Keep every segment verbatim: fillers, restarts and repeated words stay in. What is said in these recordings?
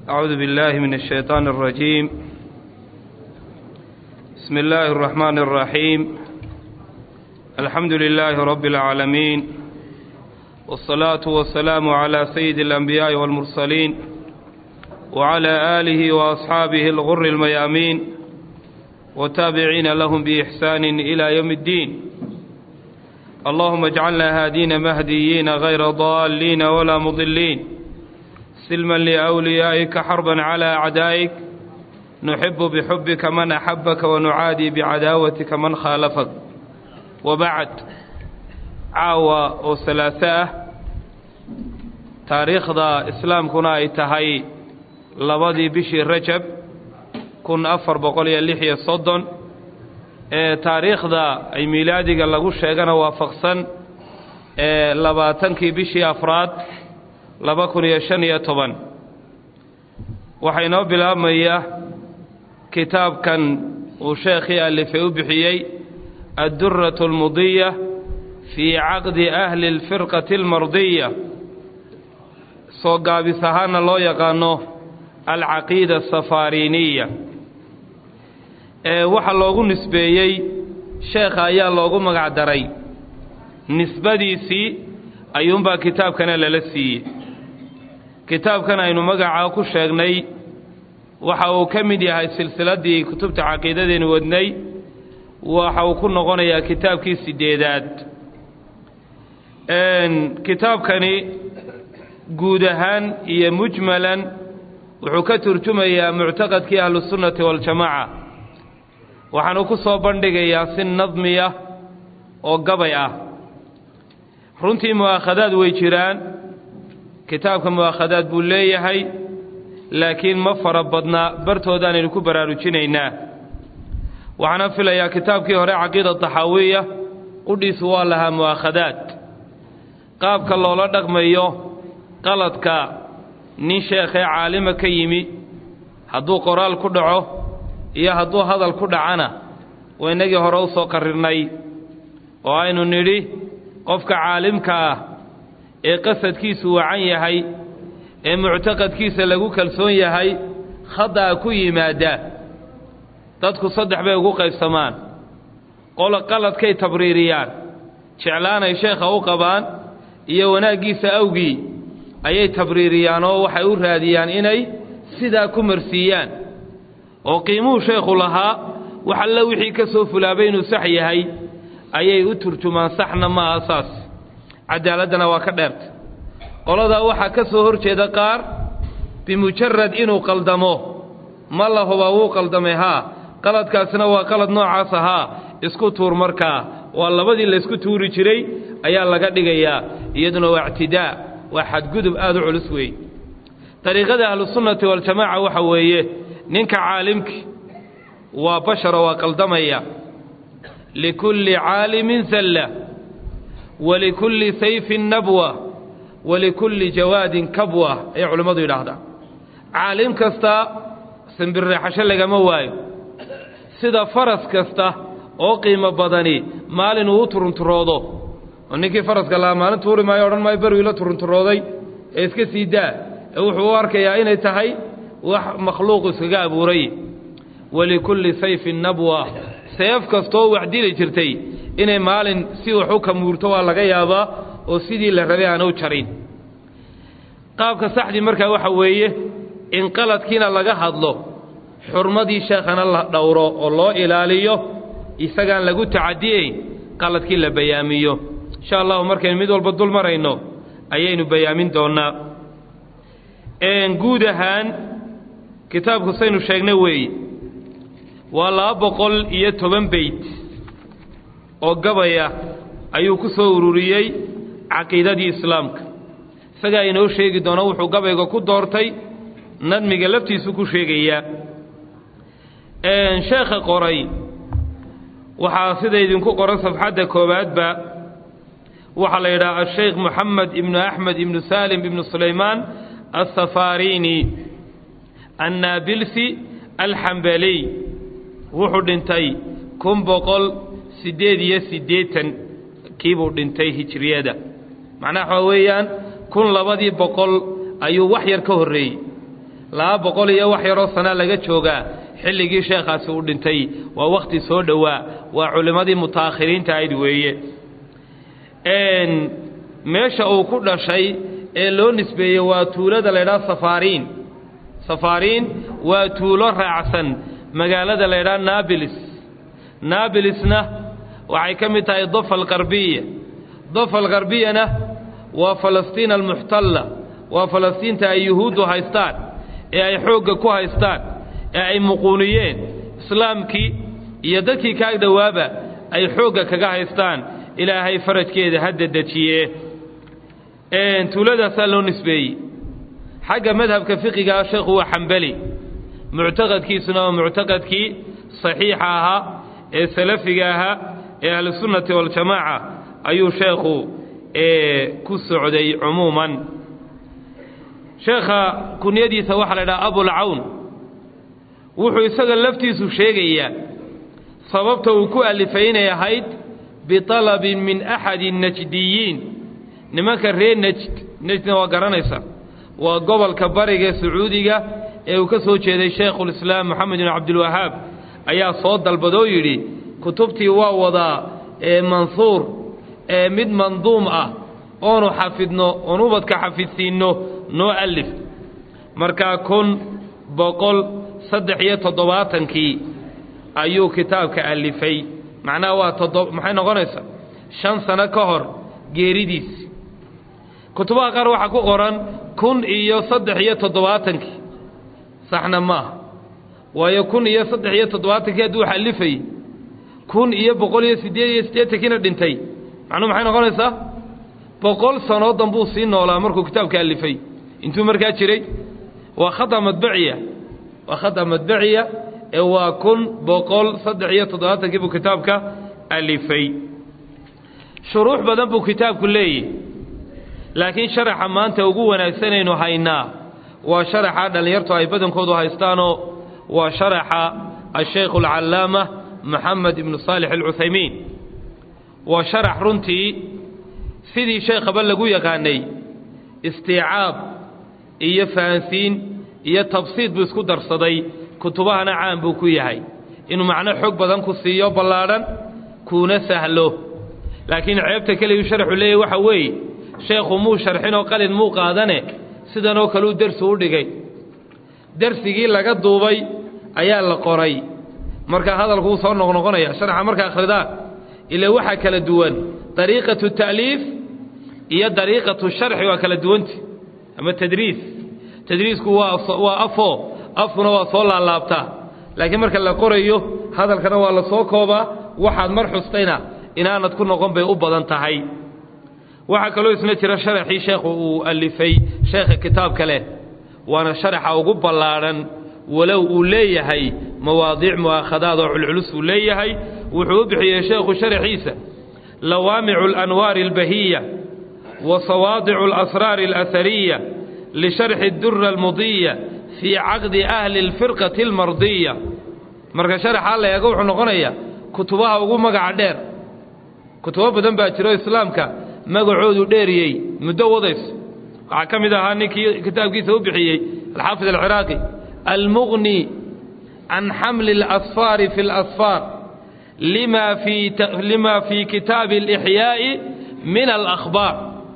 أعوذ بالله من الشيطان الرجيم. بسم الله الرحمن الرحيم. الحمد لله رب العالمين، والصلاة والسلام على سيد الأنبياء والمرسلين وعلى آله وأصحابه الغر الميامين وتابعين لهم بإحسان إلى يوم الدين. اللهم اجعلنا هادين مهديين غير ضالين ولا مضلين، سلما لأوليائك حربا على أعدائك، نحب بحبك من أحبك ونعادي بعداوتك من خالفك. وبعد، عاوة وثلاثة تاريخ ذا إسلام كنا إتهاي لبدي بشي رجب كن أفر بقولي اللحية صدن اه تاريخ ذا أي ميلادي قال لغو الشيغان وافقصا اه لباتنكي بشي أفراد لبكن يشنية طبعا. وحينو بالأمية كتاب كان وشيخي اللي في أبحيي الدرة المضية في عقد أهل الفرقة المرضية، صوغا بسهان الله يقانو العقيدة السفارينية. اه وحا لوغو نسبيي شيخ ايا لوغو مقعدري نسبة ديسي ايوم با كتاب كان للسي. كتاب كان اينو مقعا كو شيغني waxa uu kamid yahay silsiladii kutubta caqiidadeen wadnay, waxa uu ku noqonayaa kitaabkii sideedaad. een kitaabkani guud ahaan iyo mujmalan wuxuu ka turjumayaa mu'taqadkii ahlus sunnah wal jamaa. waxaan ku soo bandhigayaa si nadmiya oo gabay ah. runtii muakhadaad way jiraan, kitaabka muakhadaad buu leeyahay, laakiin ma fara badna bartoodan inuu ku baraarujinaynaa. waxaan filayaa kitaabkii hore caqiida taxawiya qudhiis waa laha muakhadaad, qaabka loola dhaqmayo qaladka nin sheekhay caalima ka yimi hadduu qoraal ku dhaco iyo hadduu hadal ku dhacana waynagii hore u soo qarirnay oo aynu nidhi qofka caalimka ah ee qasadkiisu wacan yahay ee mu'taqadkiisa lagu kalsoon yahay khada ku yimaada dadku saddex bay ugu qaybsamaan. qolo qaladkay tabriiriyaan, jeclaanay sheekha u qabaan iyo wanaagiisa awgii ayay tabriiriyaan oo waxay u raadiyaan inay sidaa ku marsiiyaan oo qiimuhu sheekhu lahaa waxa la wixii ka soo fulaabay inuu sax yahay ayay u turjumaan saxna ma asaas. cadaaladana waa ka dheerta. qolada waxa ka soo horjeeda qaar bimujarrad inuu qaldamo ma la huba uu qaldamay ha qaladkaasna waa qalad noocaas ah isku tuur markaa waa labadii la isku tuuri jiray ayaa laga dhigayaa, iyaduna waa i'tidaa, waa xadgudub aad u culus weey. tariiqada ahlus sunnah wal jamaa waxa weeye ninka caalimki waa bashar waa qaldamaya. likulli caalimin zalla wa likulli sayfin nabwa ولكل جواد كبوة أي علماء يلاحظا. عالم كستا سنبر حشل لغا وايو سيدا فرس كستا او قيمة بدني مال نو ترون ترودو ونكي فرس قال مال توري ما يورن ما يبرو إلا ترون ترودي اسكي سيدا وحو أركيا إني تهي مخلوق سقا بوري. ولكل سيف النبوة سيف كستو وحدي لجرتي إني مال سيو حكم مرتوى لغا يابا oo sidii la rabay aan u jarin. qaabka saxdi marka waxa weeye in qaladkiina laga hadlo, xurmadii sheekhana la dhowro oo loo ilaaliyo, isagaan lagu tacaadiyay qaladkii la bayaamiyo. insha Allah markay mid walba dul marayno ayaynu bayaamin doonaa. een guud ahaan kitaabku saynu sheegnay weey waa laba boqol iyo toban bayt oo gabaya ayuu ku soo ururiyay caqiidadii islaamka. isaga inoo sheegi doono wuxuu gabayga ku doortay nadmiga laftiisu ku sheegaya. een sheekha qoray waxa sida idinku qoran safxada koobaad ba waxa la yiraahdaa Sheikh Muhammad ibn Ahmad ibn Salim ibn Sulaiman as-Safarini an-Nabilsi al-Hanbali. wuxuu dhintay kun boqol sideed iyo siddeetan kiibuu dhintay hijriyada. macnaha weeyaan kun labadii boqol ayuu wax yar ka horeeyay laba boqol iyo wax yaroo sana laga joogaa xilligii sheekhaasi uu dhintay waa waqti soo dhawaa waa culimadii mutaakhiriinta ayd weeye een meesha uu ku dhashay ee loo nisbeeyay waa tuulada la yiraahdo safaariin safaariin waa tuulo raacsan magaalada la yiraahdo Nablus Nablusna waxay ka mid tahay Dafa al-Qarbiya Dafa al-Qarbiyana waa Falastiin al-muhtalla waa Falastiinta ay yahuudu haystaan ee ay xoog ku haystaan ee ay muquuniyeen islaamkii iyo dadkii ka dhawaaba ay xoog kaga haystaan ilaahay farajkeeda hadda dajiye ee tuulada salon nisbeey xagga madhabka fiqiga sheekhu waa Hanbali mu'taqadkiisuna waa mu'taqadkii saxiixa aha ee salafiga aha ee ahlu sunnati wal jamaa ayuu sheekhu ee ku socday umuman sheekha kunyadiisa waxa la yiraahdaa Abu al-Awn wuxuu isaga laftiisu sheegaya sababta uu ku alifaynay ahayd bitalab min ahad an-najdiyin nimanka reer najd najdna waa garanaysa waa gobolka bariga sacuudiga ee uu ka soo jeeday sheekhul islaam Muhammad ibn Abdul Wahhab ayaa soo dalbado yiri kutubtii waa wada ee mansuur ee mid manduum ah oonu xafidno oonu badka xafidsiino noo alif marka kun boqol saddex iyo toddobaatankii ayuu kitaabka alifay macnaha waa toddoba maxay noqonaysaa shan sano ka hor geeridiis kutubaha qaar waxa ku qoran kun iyo saddex iyo toddobaatankii saxna ma waayo kun iyo saddex iyo toddobaatankii haduu alifay kun iyo boqol iyo siddeed iyo siddeetankii dhintay macnaheedu maxay noqonaysaa boqol sano danbuu sii noolaa markuu kitaabka alifay intuu markaa jiray waa khata madbaciya waa khata madbaciya ee waa kun boqol saddex iyo toddobaatankii buu kitaabka alifay shuruux badan buu kitaabku leeyahay laakiin sharaxa maanta ugu wanaagsanaynu haynaa waa sharaxa dhalinyartu ay badankoodu haystaano waa sharaxa الشيخ العلامة محمد بن صالح العثيمين وشرح رنتي سيدي شيخ بلغو يقاني استيعاب إيا فانسين إيا تبسيط بسكو درصدي كتبها نعام بوكو يهي إنه معنى حق بدنكو السيو بلارا كون سهلو لكن عيبتك اللي يشرح ليه وحوي شيخ مو شرحين وقال مو قادنه سيدانو كلو درس ودغاي درسيغي laga duubay ayaa la qoray marka hadalku soo noqnoqonaya sharaxa marka akhrida ila waxa kala duwan tariiqatu ta'lif iyo tariiqatu sharh waa kala duwanti ama tadriis tadriisku waa waa afo afuna waa soo laabta laakiin marka la qorayo hadalkana waa la soo kooba waxaad mar xustayna inaanad ku noqon bay u badan tahay waxa kale oo isna jira sharaxii sheekhu uu alifay sheekha kitaab kale waana sharaxa ugu ballaaran walow uu leeyahay mawaadiic muakhadaad oo culculus uu leeyahay wuxuu bixiyay sheekhu sharaxiisa lawaami'u al-anwaar al-bahiyya wa sawaadi'u al-asrar al-athariyya li sharh ad-durr al-mudiyya fi 'aqd ahli al-firqah al-mardiyya marka sharaxa la eego wuxuu noqonayaa kutubaha ugu magac dheer kutubo badan baa jiro islaamka magacoodu dheeriyay muddo wadays waxa kamid ahaa ninkii kitaabkiisa u bixiyay al-Hafiz al-Iraqi al-Mughni an haml al-asfar fi al-asfar lima fi lima fi kitab al-ihya' min al-akhbar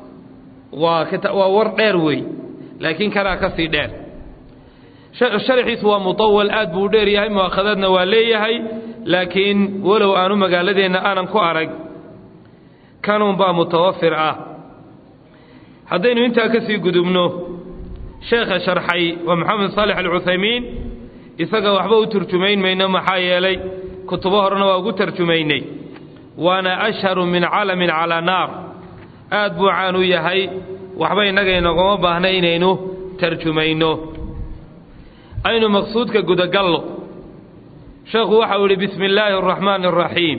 wa kitab wa war dheer way laakiin kara ka sii dheer sharxiisu waa mutawal aad buu dheer yahay muakhadadna waa leeyahay laakiin walow aanu magaaladeena aanan ku arag كانوا با متوفر اه هذين انت كسي قدبنو شيخ شرحي ومحمد صالح العثيمين isaga waxba u turjumayn mayna maxaa yeelay kutubo horena waa ugu turjumaynay waana ashharu min alamin ala nar aad buu caanu yahay waxba inaga inagoma baahnay inaynu turjumayno aynu maqsuudka gudagallo sheekhu waxa uu yiri bismillaahir rahmaanir rahiim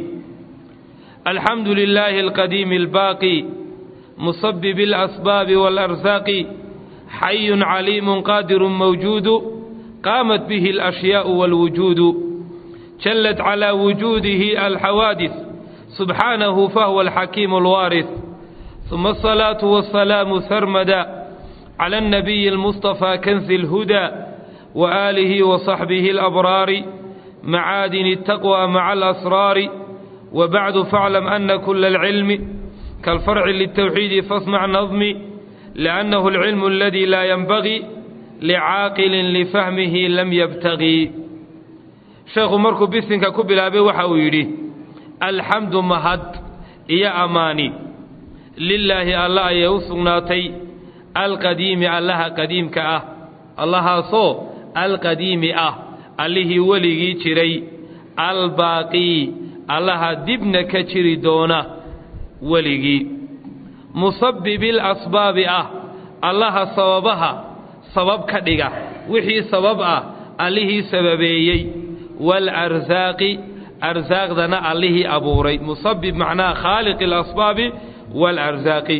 الحمد لله القديم الباقي مسبب الأسباب والأرزاق حي عليم قادر موجود قامت به الأشياء والوجود جلت على وجوده الحوادث سبحانه فهو الحكيم الوارث ثم الصلاة والسلام سرمدا على النبي المصطفى كنز الهدى وآله وصحبه الأبرار معادن التقوى مع الأسرار وبعد فاعلم أن كل العلم كالفرع للتوحيد فاسمع نظمي لأنه العلم الذي لا ينبغي لعاقل لفهمه لم يبتغي شيخ مركو بسنك كبلا بوحويري الحمد مهد يا أماني لله الله يوصناتي القديم الله قديم كأه الله صو القديم أه الله ولي جري الباقي الله دبن كجري دونه ولي مسبب الأسباب أه الله صوابها سبب كدغا وحي سبب أه الله سببيي والأرزاق أرزاق ذنا الله أبوري مسبب معناه خالق الأسباب والأرزاق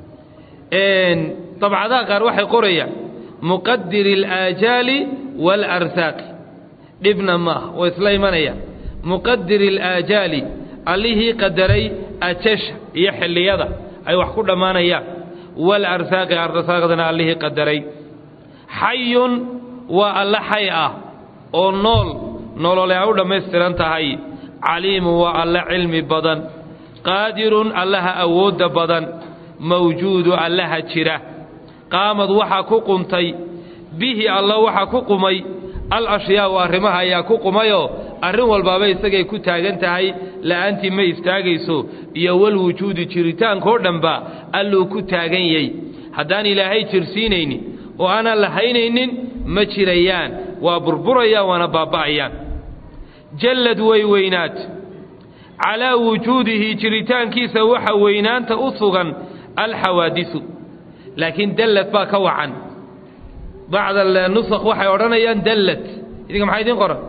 إن طبعا ذا قال وحي قرية مقدر الآجال والأرزاق ابن ما وسليمانية مقدر الآجال الله قدري أتش يحل يده أي وحكو دمانيا والأرزاق أرزاق ذنا الله قدري حي والله حيئة أو نول نول لعود مستران تهي عليم والله علم بدن قادر الله أود بدن موجود الله جره قامد وحا كقنتي به الله وحا كقمي الأشياء وارمها يا كقميو arrin walbaaba isagay ku taagan tahay la'aantii ma istaagayso iyo wal wujuudi jiritaanka oo dhanba alluu ku taagan yahay haddaan ilaahay jirsiinaynin oo aanan lahaynaynin ma jirayaan waa burburayaan waana baaba'ayaan jallad way weynaat calaa wujuudihi jiritaankiisa waxa weynaanta u sugan alxawaadisu laakiin dallad baa ka wacan bacda nusakh waxay odhanayaan dallad idinka maxaa idin qoran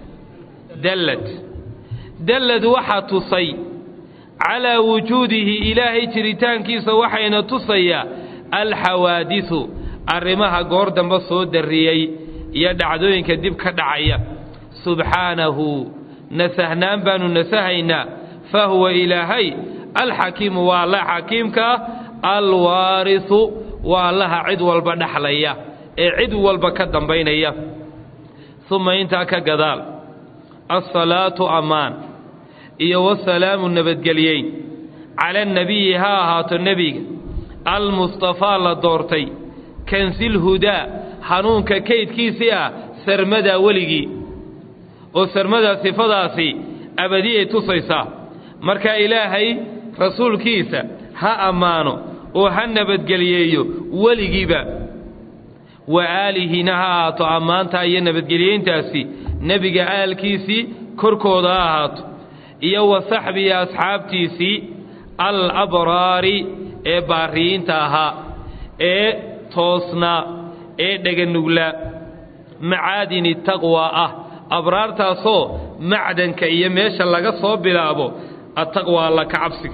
دلت دلت وحا تصي على وجوده إلهي تريتان كيس وحين تصي الحوادث الرماها قردن بصود الريي يدعدوين كدب كدعية سبحانه نسهنان بانو نسهينا فهو إلهي الحكيم والله حكيمك الوارث والله عدو البنحلية عدو البكدن بينية ثم انتهى كقذال الصلاة أمان إيه والسلام النبتقليين على النبي ها هات النبي المصطفى لدورتي كنسي الهدى حنونك كيد كيسيا سرمدا ولغي وسرمدا صفداسي أبدية تصيصا مركا إلهي رسول كيسا ها أمانو وها نبتقليين ولغي با وآله نهات أمان تايين نبتقليين تاسي نبي آل كيسي كركودا هات إيا وصحبي أصحابتيسي الأبرار إيه بارين تاها إيه توسنا إيه دقنولا معادن التقوى أه أبرار تاسو معدن كإيا ميشا لغا صوب بلابو التقوى الله كعبسك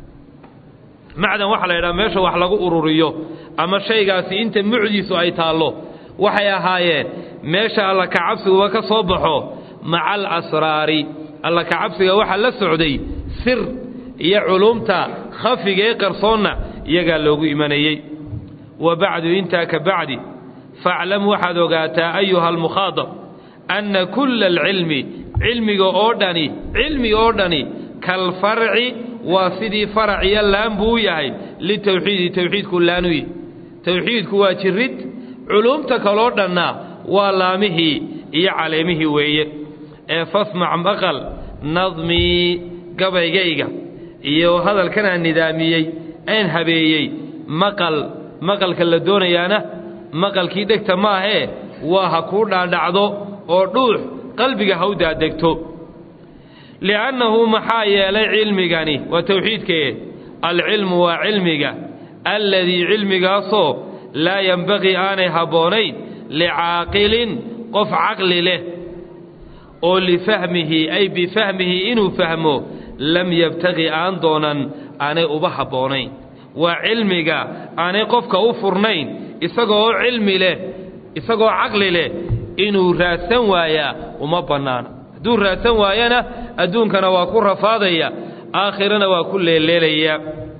معدن وحلا إلا ميشا وحلقو أروريو أما الشيء قاسي إنت معجيسو أي تالو وحيا هايين ميشا الله كعبسك وكا صوبحو مع الأسرار الله كعبسك وحا لسعودي سر يا علومتا خفق يقرصونا يقال له إيمانيي وبعد انت كبعد فاعلم وحد وقاتا أيها المخاطب أن كل العلم علمي أوردني علمي أوردني كالفرع وسيدي فرع يلان بوياي للتوحيد توحيد كلانوي توحيد كواترد علومتك الأوردنا والامه يا علمه ويه فاسمع مقل نظمي قبيقيقا iyo hadalkan aan nidaamiyay aan habeeyay maqal maqalka la doonayana maqalkii dhegta ma ahe waa ha ku dhaadhacdo oo dhuux qalbiga hawda degto li'annahu maxaa yeelay cilmigani waa tawxiidkee al-ilmu wa ilmiga alladhi ilmigaaso la yanbaghi aanay haboonayn li'aaqilin qof aqli leh oo li fahmihi ay bi fahmihi inuu fahmo لم يبتغي آن دونا أنا أبها بونين وعلمك أنا قفك أفرنين إساقو علمي له إساقو عقلي له إنو راسن وايا وما بنانا دون راسن وايانا أدون كان واكو رفاضيا آخرنا واكل الليليا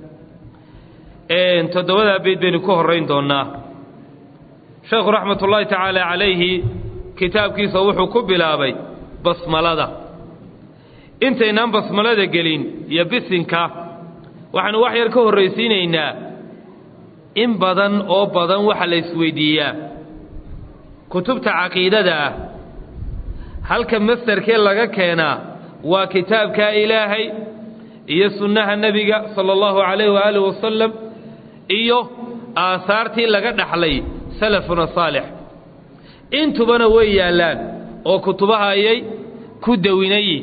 إن تدوذا بيد بين كهرين دونا شيخ رحمة الله تعالى عليه kitaabkiisa wuxuu ku bilaabay basmalada intaynaan basmalada gelin iyo bisinka waxaanu wax yar ka horraysiinaynaa in badan oo badan waxa la isweydiiyaa kutubta caqiidada ah halka masdarkee laga keenaa waa kitaabka ilaahay iyo sunnaha nabiga sallallahu alayhi wa alihi wasallam iyo aasaartii laga dhaxlay salafuna saalix intubana way yaalaan oo kutubaha ayay ku dawinayay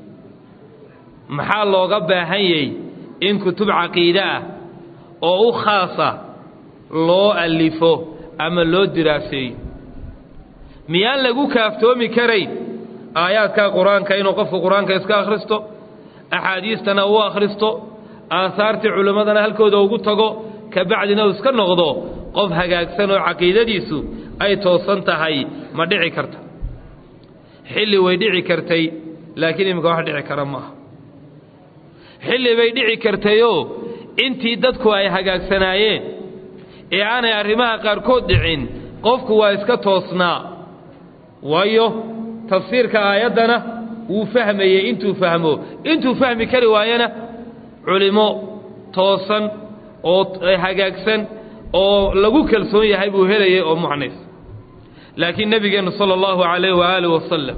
maxaa looga baahan yahay in kutub caqiida ah oo u khaasa loo alifo ama loo diraaseeyo miyaan lagu kaaftoomi karayn aayaadka quraanka inuu qofku quraanka iska akhristo axaadiistana uu akhristo aasaartii culimadana halkooda ugu tago ka bacdina uu iska noqdo qof hagaagsan oo caqiidadiisu ay toosan tahay ma dhici karta xilli way dhici kartay laakiin imika wax dhici kara maaha xilli bay dhici kartayoo intii dadku ay hagaagsanaayeen ee aanay arrimaha qaarkood dhicin qofku waa iska toosnaa waayo tafsiirka aayaddana wuu fahmayey intuu fahmo intuu fahmi kari waayana culimo toosan oo hagaagsan oo lagu kalsoon yahay buu helayay oo mucnays laakiin nabigeennu sala allahu calayhi wa aalihi wasallam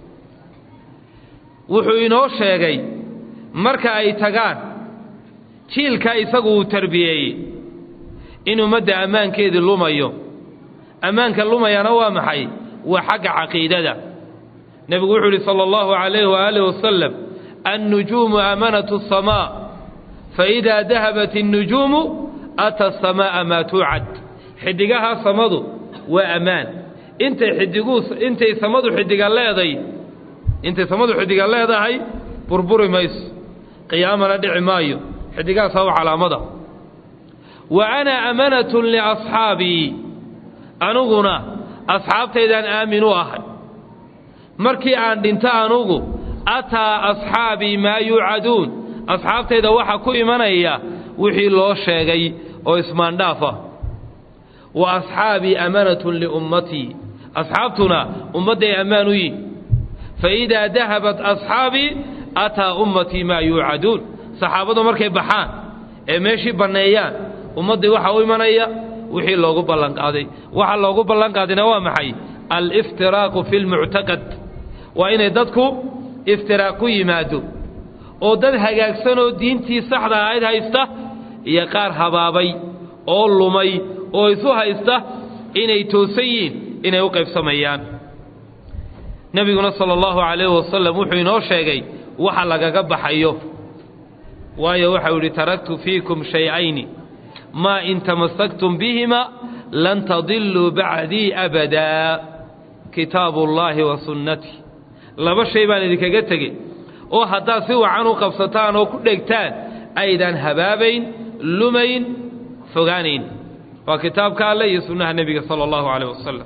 wuxuu inoo sheegay marka ay tagaan jiilka isagu uu tarbiyeeyey in ummadda ammaankeedii lumayo ammaanka lumayana waa maxay waa xagga caqiidada nebigu wuxuu yidhi sala allahu calayhi wa aalihi wasallam annujuumu amanatu asamaa faidaa dahabat innujuumu ata asamaa'a maa tuucad xidigaha samadu waa ammaan intay xidiguu intay samadu xidiga leeday intay samadu xidiga leedahay burburi mayso qiyaamana dhici maayo xidigahaas waa calaamada wa ana amanatun liasxaabii anuguna asxaabtaydaan aamin u ahay markii aan dhinto anugu ataa asxaabii maa yuucaduun asxaabtayda waxa ku imanaya wixii loo sheegay oo ismaandhaafa wa asxaabii amanatun liummatii asxaabtuna ummadday ammaan u yihin faidaa dahabat asxaabii ataa ummatii maa yuucaduun saxaabadu markay baxaan ee meeshii banneeyaan ummaddii waxa u imanaya wixii loogu ballanqaaday waxa loogu ballanqaadina waa maxay aliftiraaqu fi lmuctaqad waa inay dadku iftiraaq ku yimaado oo dad hagaagsan oo diintii saxda ahayd haysta iyo qaar habaabay oo lumay oo isu haysta inay toosan yihiin inay u qaybsamayaan nabiguna sala allahu calayhi wasallam wuxuu inoo sheegay waxa lagaga baxayo waayo waxau yidhi taraktu fiikum shay-ayni maa in tamassaktum bihima lan tadilluu bacdii abadaa kitaabu ullaahi wa sunnatii laba shay baan idinkaga tegey oo haddaad si wacan u qabsataan oo ku dhegtaan aydan habaabayn lumayn fogaanayn waa kitaabka alle iyo sunnaha nebiga sala allahu calayh wasalam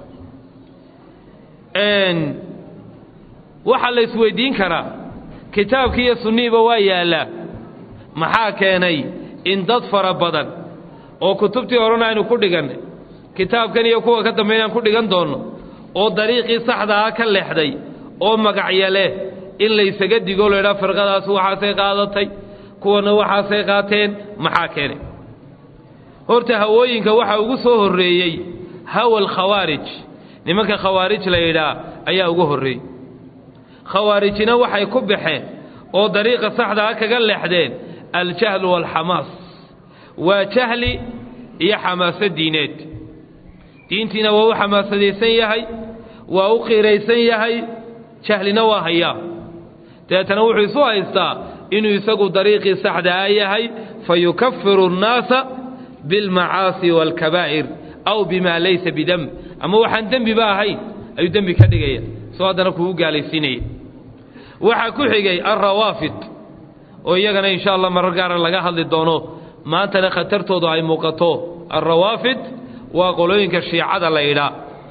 waxaa la isweydiin karaa kitaabkii iyo sunnihiiba waa yaallaa maxaa keenay in dad fara badan oo kutubtii horena aynu ku dhigannay kitaabkan iyo kuwa ka dambeyn aan ku dhigan doonno oo dariiqii saxda ah ka leexday oo magacyo leh in laysaga digo laydhaa firqadaas waxaasay qaadatay kuwana waxaasay qaateen maxaa keenay horta hawooyinka waxaa ugu soo horreeyey hawa alkhawaarij nimanka khawaarij la yidhaa ayaa ugu horreeyey khawaarijina waxay ku baxeen oo dariiqa saxda ah kaga leexdeen aljahlu waalxamaas waa jahli iyo xamaasad diineed diintiina waa u xamaasadaysan yahay waa u qiiraysan yahay jahlina waa hayaa dabeetana wuxuu isu haystaa inuu isagu dariiqii saxda ah yahay fayukaffiru annaasa bilmacaasi waalkabaa'ir aw bimaa laysa bidemb ama waxaan dembiba ahayn ayuu dembi ka dhigaya soo haddana kugu gaalaysiinaya waxaa ku xigay alrawaafid oo iyagana insha allah marar gaara laga hadli doono maantana khatartoodu ay muuqato alrawaafid waa qolooyinka shiicada la yidhaa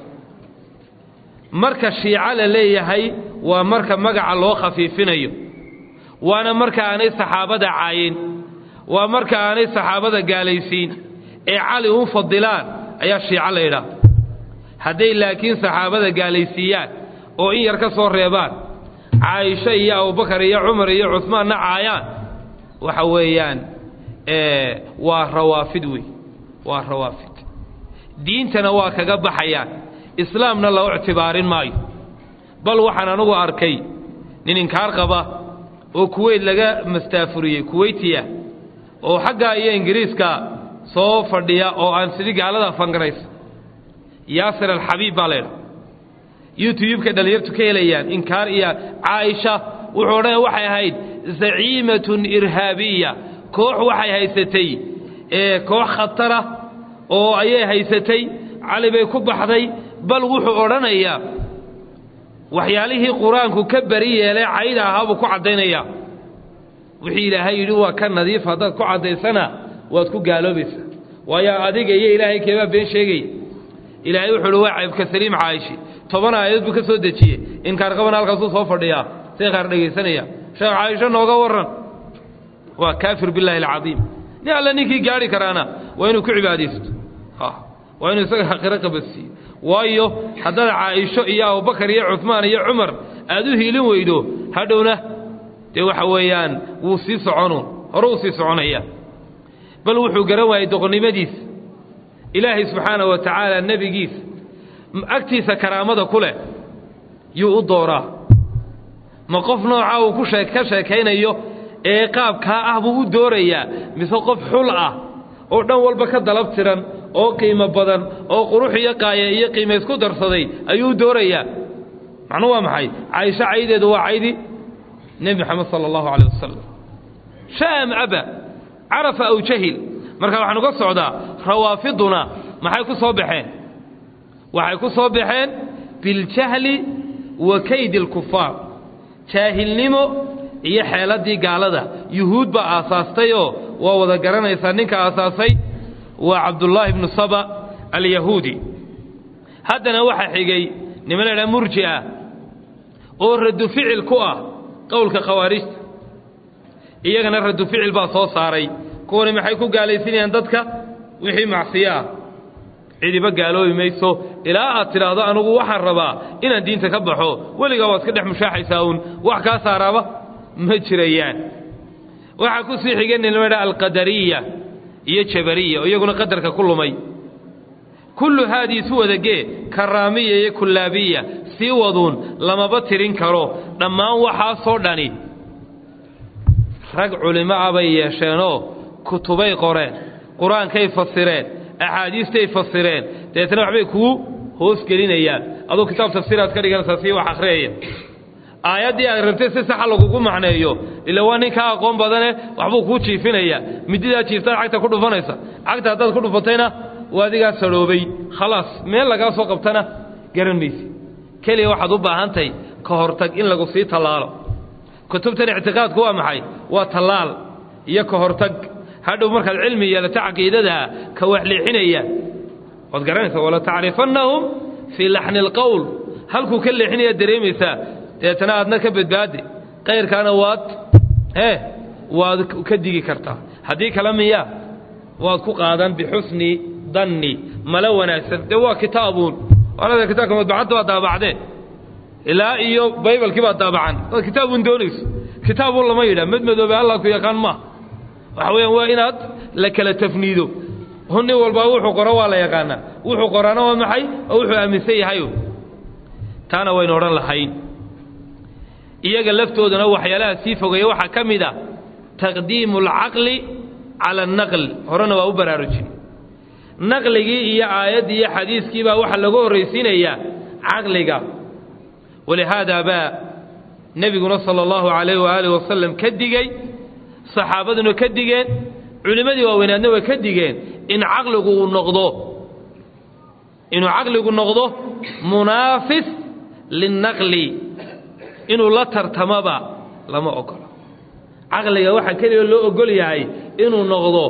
marka shiico la leeyahay waa marka magaca loo khafiifinayo waana marka aanay saxaabada caayin waa marka aanay saxaabada gaalaysiin ee cali u fadilaan ayaa shiico la yidhaa hadday laakiin saxaabada gaalaysiiyaan oo in yar ka soo reebaan caaisha iyo abubakar iyo cumar iyo cuthmaanna caayaan waxa weeyaan waa rawaafid wey waa rawaafid diintana waa kaga baxayaan islaamna loo ictibaarin maayo bal waxaan anigu arkay nin inkaar qaba oo kuweyt laga mastaafuriyey kuweytiya oo xagga iyo ingiriiska soo fadhiya oo aan sidii gaalada fangaraysa yaasir alxabiib baa leedahay youtube-ka dhalinyartu ka helayaan inkaar iyo caaisha wuxuu odhanaya waxay ahayd zaciimatun irhaabiya koox waxay haysatay ee koox khatara oo ayay haysatay cali bay ku baxday bal wuxuu odhanayaa waxyaalihii qur-aanku ka bari yeelay cayda ahaabuu ku caddaynaya wixii ilaahay yidhi waa ka nadiif haddaad ku caddaysana waad ku gaaloobaysaa waayo adiga iyo ilaahay keebaa been sheegaya ilaahay wuxuu uhi waa ceebka saliim caayishi toban aayadood buu ka soo dejiyey inkaar qabana halkaasuu soo fadhiyaa sheekhaar dhegaysanaya sheekh caaisho nooga warran waa kaafir billaahi alcadiim nin alle ninkii gaadhi karaana waa inuu ku cibaadaysto waa inuu isaga aakhiro qabadsiiyo waayo haddaad caaisho iyo abubakar iyo cuthmaan iyo cumar aad u hiilin weydo hadhowna dee waxa weeyaan wuu sii soconuun hore uu sii soconaya bal wuxuu garan waayey doqonnimadiisa ilaahay subxaanahu wa tacaala nebigiisa agtiisa karaamada ku leh yuu u dooraa ma qof noocaa uu ku shee ka sheekaynayo ee qaabkaa ah buu u doorayaa mise qof xul ah oo dhan walba ka dalab tiran oo qiimo badan oo qurux iyo qaaya iyo qiimo isku darsaday ayuu u doorayaa macnuu waa maxay caaisha caydeedu waa caydi nebi moxamed sala allahu calayh wasalam shaam aba carafa aw jahil marka waxaan uga socdaa rawaafiduna maxay ku soo baxeen waxay ku soo baxeen biljahli wa kaydi alkufaar jaahilnimo iyo xeeladii gaalada yuhuud baa aasaastayoo waa wada garanaysaa ninka aasaasay waa cabdullaahi ibnu saba alyahuudi haddana waxaa xigay niman la idhaha murji'a oo raddu ficil ku ah qowlka khawaarijta iyagana raddu ficil baa soo saaray kuwani maxay ku gaalaysinayaan dadka wixii macsiyo ah cidiba gaaloobi mayso ilaa aad tidhaahdo anugu waxaan rabaa inaan diinta ka baxo weligaa waad iska dhex mushaaxaysaa uun wax kaa saaraaba ma jirayaan waxaa ku sii xigeen nimadha alqadariya iyo jabariya oo iyaguna qadarka ku lumay kullu haadii isu wadagee karaamiya iyo kullaabiya sii waduun lamaba tirin karo dhammaan waxaasoo dhani rag culimo ah bay yeesheenoo kutubay qoreen qur-aankay fasireen axaadiistay fasireen deetna waxbay kuu hoos gelinayaan aduu kitaab tafsiiraad ka dhiganaysaa sii wax akhriyaya aayaddii aad rabtay si saxa lagugu macneeyo ila waa ninkaa aqoon badane waxbuu kuu jiifinayaa mididaa jiiftaad cagta ku dhufanaysa cagta haddaad ku dhufatayna waa adigaa sadhoobay khalaas meel lagaa soo qabtana garan maysi keliya waxaad u baahantahay ka hortag in lagu sii tallaalo kutubtan ictiqaadku waa maxay waa tallaal iyo ka hortag hadhow markaad cilmi yeelato caqiidada ka wax leexinaya waad garanaysaa wala tacrifannahum fii laxni alqowl halkuu ka leexinaya dareemaysaa deetana aadna ka badbaadi kayrkaana waad ee waad ka digi kartaa haddii kale miya waad ku qaadan bixusni danni mala wanaagsan dee waa kitaabuun waanada kitaabka madbacadda waa daabacdee ilaa iyo baybalkii baa daabacan dad kitaabuun doonayso kitaabuun lama yidhaa madmadoobe allah ku yaqaan maaha waxa weeyaan waa inaad la kala tafniido nin walbaa wuxuu qoro waa la yaqaanaa wuxuu qoraana waa maxay oo wuxuu aaminsan yahayo taana waynu odhan lahayn iyaga laftoodana waxyaalaha sii fogeeya waxaa ka mid a taqdiimu alcaqli cala annaql horena waa u baraarujin naqligii iyo aayaddii iyo xadiiskii baa waxaa lagu horraysiinayaa caqliga walihaada baa nebiguna sala allahu calayh waaalih wasalam ka digey saxaabaduna ka digeen culimmadii waaweynaadna way ka digeen in caqligu uu noqdo inuu caqligu noqdo munaafis linnaqli inuu la tartamaba lama ogolo caqliga waxaa keliya loo ogol yahay inuu noqdo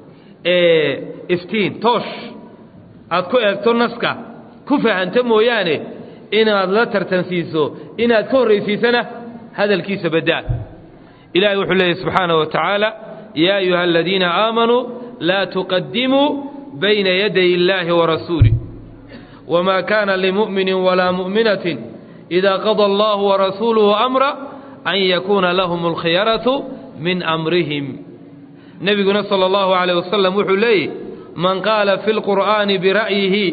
iftiin toosh aad ku eegto naska ku fahanto mooyaane inaad la tartansiiso inaad ka horraysiisana hadalkiisa badaa ilaahay wuxuu leeyahy subxaanahu wa tacaala yaa ayuha aladiina aamanuu laa tuqadimuu bayna yaday illaahi wa rasuulih وما كان لمؤمن ولا مؤمنة إذا قضى الله ورسوله أمرا أن يكون لهم الخيرة من أمرهم. نبينا صلى الله عليه وسلم وحليه من قال في القرآن برأيه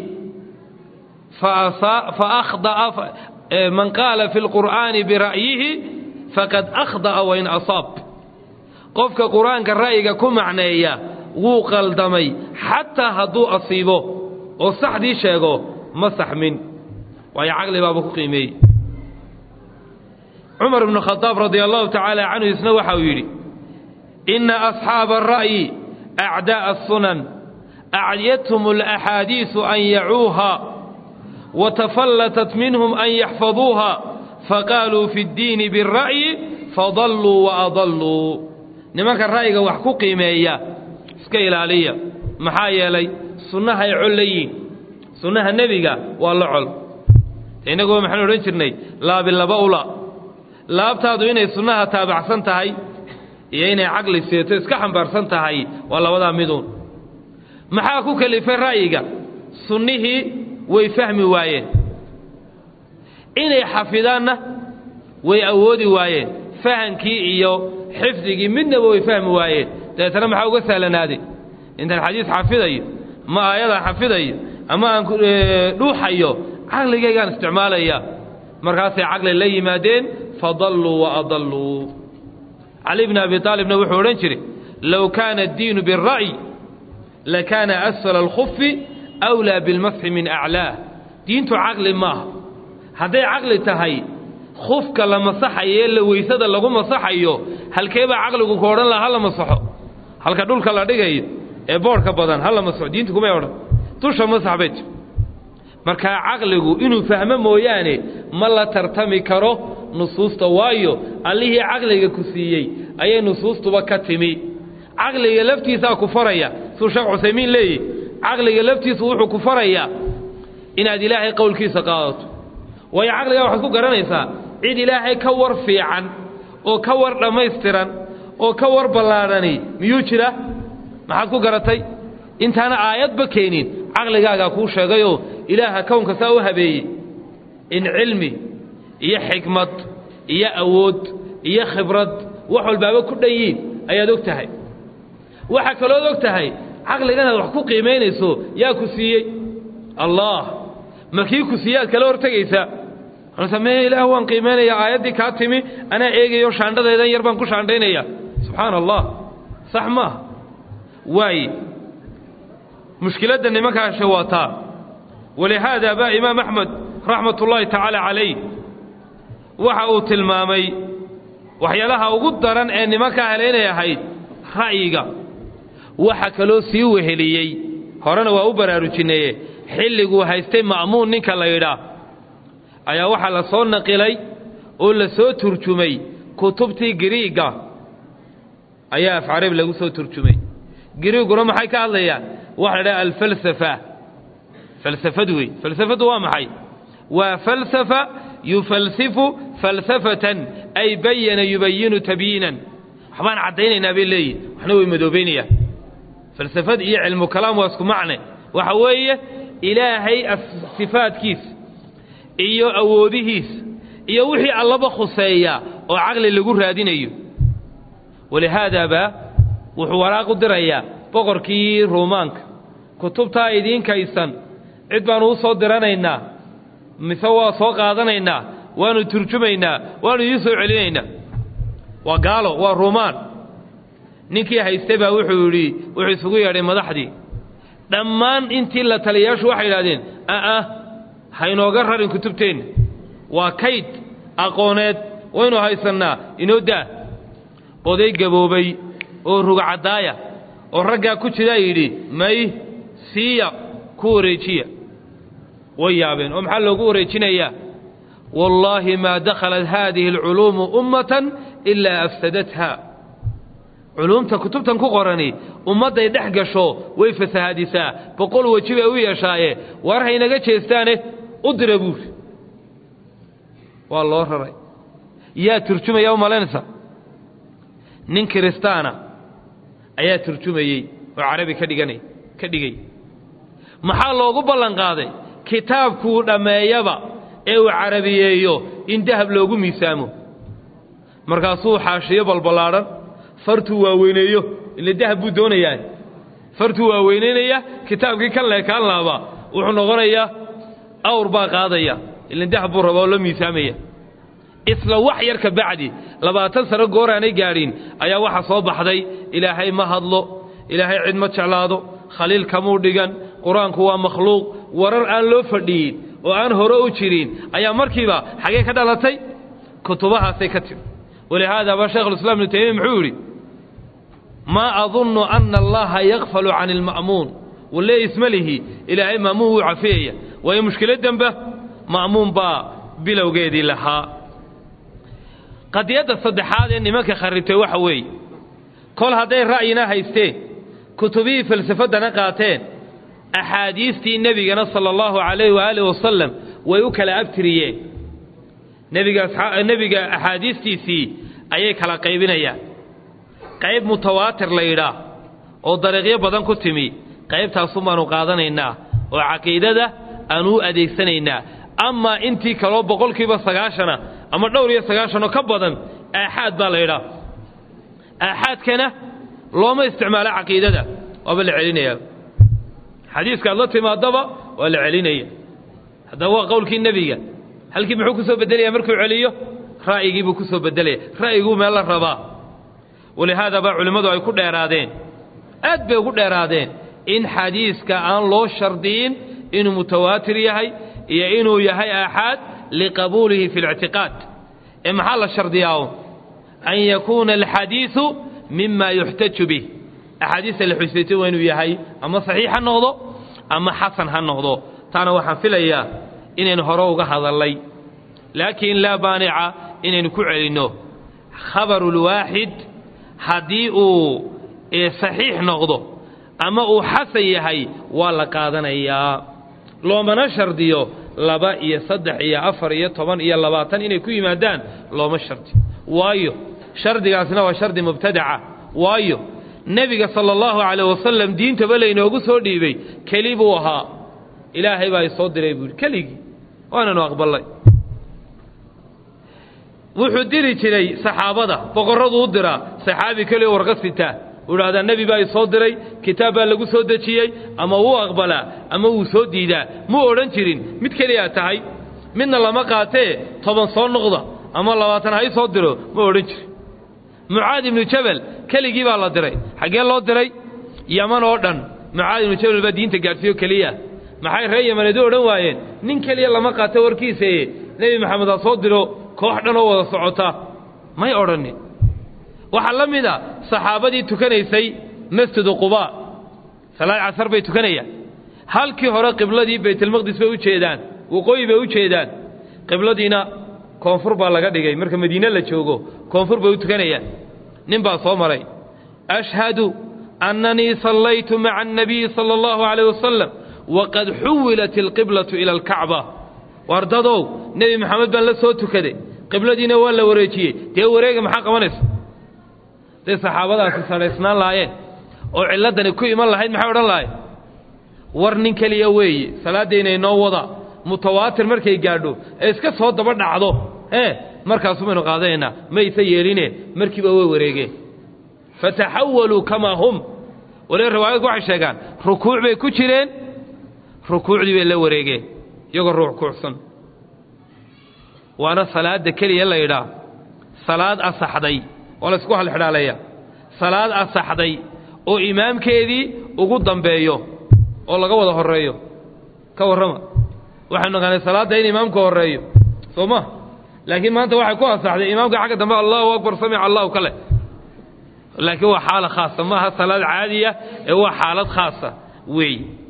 فأخطأ من قال في القرآن برأيه فقد أخطأ وإن أصاب. قفك قرآن كالرأي كم معنى وقل دمي حتى هدو أصيبه وصح دي شيغو مسح من ويعقل بابك قيمي. عمر بن الخطاب رضي الله تعالى عنه يسنوى حويري إن أصحاب الرأي أعداء السنن أعيتهم الأحاديث أن يعوها وتفلتت منهم أن يحفظوها فقالوا في الدين بالرأي فضلوا وأضلوا. نمك الرأي وحكو قيمية سكيل عليا محايا لي سنها يعليين سنها النبي والله عل إنكم محن رنشرني لا باللباولا لا بتعدوا إن سنها تابع سنتهاي يعني عقل سيتس كحن برسنتهاي والله وذا مدون محاكو كلي في الرأي سنه ويفهم وايه إني حفظانه ويأودي وايه فهمكي إيو حفظكي منه ويفهم وايه ده ترى محاكو سهلا هذه إنت الحديث حفظي ما آيات حفظي أما أنك روحيو عقل كان استعماله مركاسي عقل اللي مادين فضلوا وأضلوا. علي بن أبي طالب نوح ورنشري لو كان الدين بالرأي لكان أسفل الخف أولى بالمسح من أعلاه. دينته عقل ما هذا عقل تهي خفك لما صحي اللي ويسد اللي مصحيه هل كيف عقلك كورن لا هلا مصحه هل كدولك لا دغاي ee boorka badan hal ma socdiintu kuma yoro tusha ma saxbeed marka aqligu inuu fahmo mooyaane ma la tartami karo nusuusta waayo allihii aqliga ku siiyay ayay nusuustuba ka timi aqliga laftiisa ku faraya soo sheekh Usaymin leeyahay aqliga laftiisa wuxuu ku faraya inaad ilaahay qowlkiisa qaadato way aqliga waxa ku garanaysaa cid ilaahay ka war fiican oo ka war dhameystiran oo ka war ballaarani miyuu jira maxaad ku garatay intaana aayad ba keenin aqligaaga ku sheegayo ilaaha koonka saa u habeeyay in cilmi iyo xikmad iyo awood iyo khibrad wax walba ku dhayin ayaad ogtahay waxa kale oo ogtahay aqligana wax ku qiimeynayso yaa ku siiyay Allah markii ku siiyay kala hortagaysa ana sameeyay ilaahu waan qiimeynaya aayadii ka timi ana eegayo shaandadaydan yar baan ku shaandaynaya subhanallah sax ma واي مشكلة نمكها شواتا ولهذا با إمام أحمد رحمة الله تعالى عليه وحاو تلمامي وحيالها وقدرا أن نمكها لين يحيد رأيقا وحكالو سيوه ليي هرانا وأبرا رجينيه حلقوا هايستين مأمون نكا ليدا أيا وحا لصون نقلي أولا سو ترجمي كتبتي قريقا أيا أفعرب لغو سو ترجمي قريقنا ما حي كالله وحنا الفلسفة فلسفة دوي فلسفة وما حي وفلسفة يفلسف فلسفة أي بين يبين تبينا حبان عدينا نبي لي وحنا ومدوبينيا فلسفة إيه علم كلام واسكو معنى وحوية إلهي الصفات كيس إيو أوديهيس إيو وحي الله بخصية وعقل اللي قول هادين أيو ولهذا با wuxuu waraaq u dirayaa boqorkii Roomaanka kutubta idin kaysan cid baan u soo diranaynaa mise waa soo qaadanaynaa waanu turjumaynaa waanu ii soo celinaynaa waa gaalo waa Roomaan ninkii haystay baa wuxuu yiri wuxuu isugu yeedhay madaxdii dhammaan intii la taliyaashu waxay yiraahdeen a a haynooga rarin kutubteen waa kayd aqooneed waynu haysanaa inoo daa oday gaboobay oo rugcadaaya oo ragga ku jira yiri may siya ku wareejiya wayaabeen oo maxaa loogu wareejinayaa wallahi ma dakhalat hadhihi al-ulum ummatan illa afsadatha ulumta kutubtan ku qorani ummaday dhex gasho way fasaahadisa boqol wajiba u yeeshaaye war haynaga jeestaane u dirabuur wallah raray ya turjumaya oo malanaysa nin kristaana ayaa turjumayay oo carabi ka dhiganay ka dhigay maxaa loogu ballan qaaday kitaabkuu dhammeeyaba ee uu carabiyeeyo in dahab loogu miisaamo markaasuu xaashiyo balballaadhan fartuu waaweyneeyo ila dahab buu doonayaa fartuu waaweyneynaya kitaabkii kan leekaan laaba wuxuu noqonayaa awr baa qaadaya ila dahab buu rabaa oo la miisaamaya isla wax yar ka bacdi labaatan sano gooraanay gaadhin ayaa waxa soo baxday ilaahay ma hadlo ilaahay cid ma jeclaado khaliil kamuu dhigan quraanku waa makhluuq warar aan loo fadhiyin oo aan hore u jirin ayaa markiiba xagee ka dhalatay kutubahaasay ka timi ولهذا با شيخ الإسلام ابن تيمية محوري ما أظن أن الله يغفل عن المأمون واللي اسمله إلى إمامه عفية وهي مشكلة دنبه مأمون با بلو قيدي لها قد يد الصدحات إني ما كخربته وحوي كل هذين رأينا هيستين كتبي فلسفة نقاتين أحاديث النبي صلى الله عليه وآله وسلم ويوكل أبتريه نبيga nabiga axaadiistiisii ayay kala qaybinayaan qayb mutawaatir leeyahay oo dariiqyo badan ku timi qaybtaas umaanu qaadanaynaa oo aqeedada aanu adeegsanaynaa ama intii kala boqolkiiba sagaashan ama dhowr iyo sagaashan ka badan ahad baa leeyahay ahadkana looma isticmaalo aqeedada oo la celinaya xadiiska Allah timaadaba waa la celinaya hada waa qowlkii nabiga halkii muxuu ku soo bedelaya markuu celiyo raayigii buu ku soo bedelay raayigu meel la rabaa walaahada ba culimadu ay ku dheeraadeen aad bay ugu dheeraadeen in xadiiska aan loo shardiin inuu mutawaatir yahay iyo inuu yahay ahad liqabulihi fi al-i'tiqad ee maxaa la shardiyaa an yakuna al-hadithu mimma yuhtaju bih ahadith al-husaytu wa inuu yahay ama sahih ha noqdo ama hasan ha noqdo taana waxaan filayaa inaan hore uga hadalay laakiin la baani'a inaan ku celino khabarul waahid hadii uu ee sahih noqdo ama uu hasan yahay waa la qaadanayaa loomana shardiyo laba iyo saddex iyo afar iyo toban iyo labaatan inay ku yimaadaan looma shardi waayo shardigaasna waa shardi mubtada'a waayo nabiga sallallahu alayhi wasallam diinta bale inoogu soo dhiibay kalibu ahaa ilaahay baa soo diray buu kaligi waana aqbalay wuxuu diri jiray saxaabada boqoradu u dira saxaabi kale warqasita wadaada nabi baa soo diray kitaab baa lagu soo dajiyay ama uu aqbala ama uu soo diida ma oran jirin mid kaliya tahay midna lama qaatee toban soo noqda ama labaatan hay soo diro ma oran jirin mucaad ibn jabal kaligi baa la diray xagee loo diray yaman oo dhan mucaad ibn jabal baa diinta gaarsiyo kaliya maxay reeyamanayd oran waayeen nin kaliya lama qaato warkiisa nabi maxamed soo diro koox dhan oo wada socota may oranin waxa lamida saxaabadii tukanaysay masjid quba salaad asr bay tukanayaan halkii hore qibladii baytul maqdis bay u jeedaan waqooyi bay u jeedaan qibladiina koonfur baa laga dhigay marka madiina la joogo koonfur bay u tukanayaan nin baa soo maray ashhadu annani sallaytu ma'a an-nabi sallallahu alayhi wasallam وقد حولت القبلة إلى الكعبة وارددوا نبي محمد بن لسو تكده قبلتنا ولا وريجيه تي وريغ ما قبنس تي صحابه سلسنا لاayeen oo ciladani ku iman lahayd maxay oran lahayd warnin kaliya weey salaadeena inoo wada mutawaatir markay gaadho ee iska soo daba dhacdo ee markaas uu qaadayna ma isa yeeline markiiba way wareegeen fatahawwalu kama hum wala riwaayad waxay sheegaan rukuuc bay ku jireen rukuucdi bay la wareegeen iyaga ruux kuucsan waana salaada kaliya la yiraahdo salaad asaxday wala isku hal xidhaalaya salaad asaxday oo imaamkeedii ugu dambeeyo oo laga wada horeeyo ka warrama waxaan naqanay salaada in imaamku horeeyo sooma laakiin maanta waxa ku asaxday imaamka xagga dambe Allahu akbar sami Allahu kale laakiin waa xaalad khaas ma aha salaad caadiya ee waa xaalad khaas weey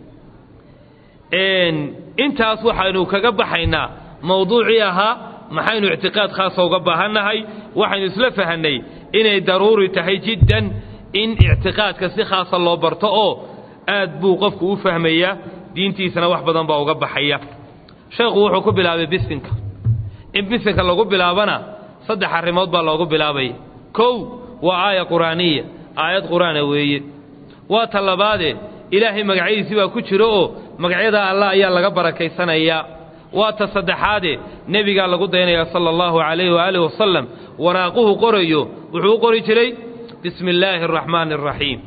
in intaas waxaanu kaga baxaynaa mawduuci aha maxaynu i'tiqaad khaas uga baahanahay waxaynu isla fahanay inay daruuri tahay jiddan in i'tiqaadka si khaas loo barto oo aad buu qofku u fahmaya diintiisana wax badan baa uga baxaya sheekhu wuxuu ku bilaabay bisinka in bisinka lagu bilaabana saddex arrimood baa loogu bilaabay kow waa aayad quraaniya aayad quraana weeye waa talabaade ilaahay magaciisa baa ku jiro oo magacyada Allah ayaa laga barakaysanaya waa ta saddexaade nabiga lagu daynaya sallallahu alayhi wa alihi wasallam waraaquhu qorayo wuxuu qori jiray bismillaahir rahmaanir rahiim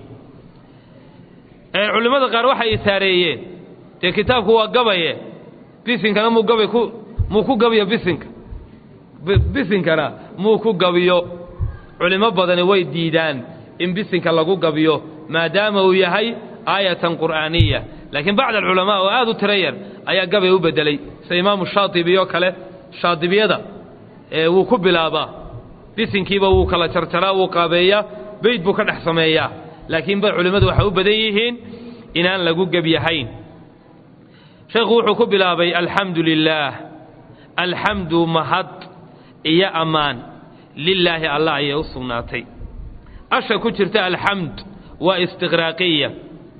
ee culimada qaar waxay saareeyeen ee kitaabku waa gabaye bisinkana muu gabay ku muu ku gabiyo bisinka bisinkana muu ku gabiyo culimo badan way diidaan in bisinka lagu gabiyo maadaama uu yahay aayatan quraaniya laakiin bacd ulama oo aad u tirayar ayaa gabay u bedelay sida imaam shaatibi oo kale shaatibiyada ee uu ku bilaaba bisinkiiba uu kala jarjaraa uu qaabeeya bayd buu ka dhex sameeyaa laakiin ba culimadu waxa u badan yihiin inaan lagu gabiyahayn sheekhu wuxuu ku bilaabay alxamdulillaah alxamdu mahad iyo amaan lillaahi allah ayay u sugnaatay asha ku jirta alxamd waa istiqraaqiya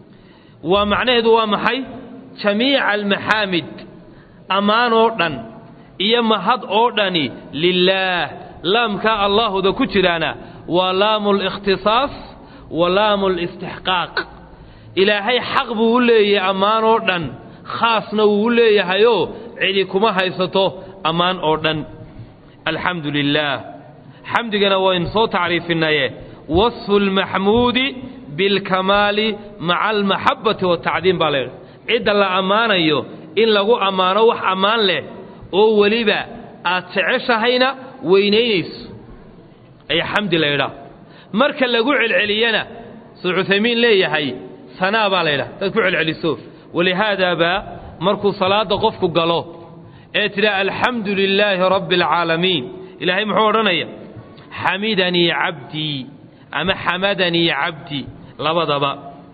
waa macnaheedu waa maxay jamiica almaxaamid amaan oo dhan iyo mahad oo dhani lillaah laamka allahuda ku jiraana waa laamul ikhtisaas wa laamul istixqaaq ilaahay xaq buu u leeyahay amaan oo dhan khaasna wuu u leeyahayoo cidi kuma haysato amaan oo dhan alxamdu lilaah xamdigana waynu soo tacriifinaye wasfu lmaxmuudi bilkamaali maca almaxabbati watacdiim baa leedahay cidda la ammaanayo in lagu ammaano wax ammaan leh oo weliba aad jeceshahayna weynaynayso ayaa xamdi laydhaa marka lagu celceliyana suu cuthaymiin leeyahay sanaa baa laydhaa dad ku celceliso walihaadaaba markuu salaada qofku galo ee tira alxamdu lilaahi rabbi alcaalamiin ilaahay muxuu odhanaya xamidanii cabdii ama xamadanii cabdii labadaba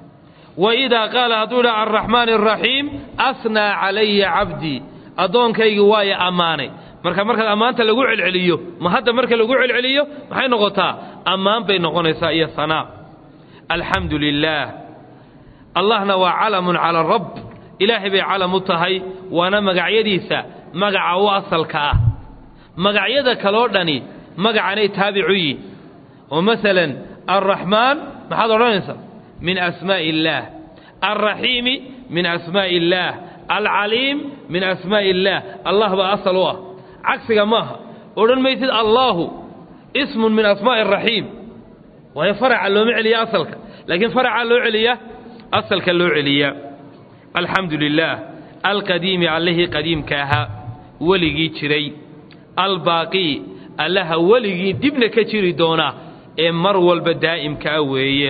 waidaa qaala hadduu idhaa alraxmaan alraxiim asnaa calaya cabdii addoonkaygii waaya ammaanay marka markaad ammaanta lagu celceliyo ma hadda marka lagu celceliyo maxay noqotaa ammaan bay noqonaysaa iyo sanaa alxamdu lilaah allahna waa calamun cala rabb ilaahay bay calam u tahay waana magacyadiisa magaca u asalka ah magacyada kaloo dhani magacanay taabicu yihin oo masalan alraxmaan maxaad odhanaysaa min asmaa'i illaah alraxiimi min asmaa'i illaah alcaliim min asmaa'i illaah allah baa asal u ah cagsiga maaha odhan maysid allaahu ismun min asmaa'i araxiim waayo faraca looma celiya asalka laakiin faraca loo celiya asalka loo celiya alxamdu lilaah alqadiimi allihii qadiimka ahaa weligii jiray albaaqii allaha weligii dibna ka jiri doona ee mar walba daa'imkaa weeye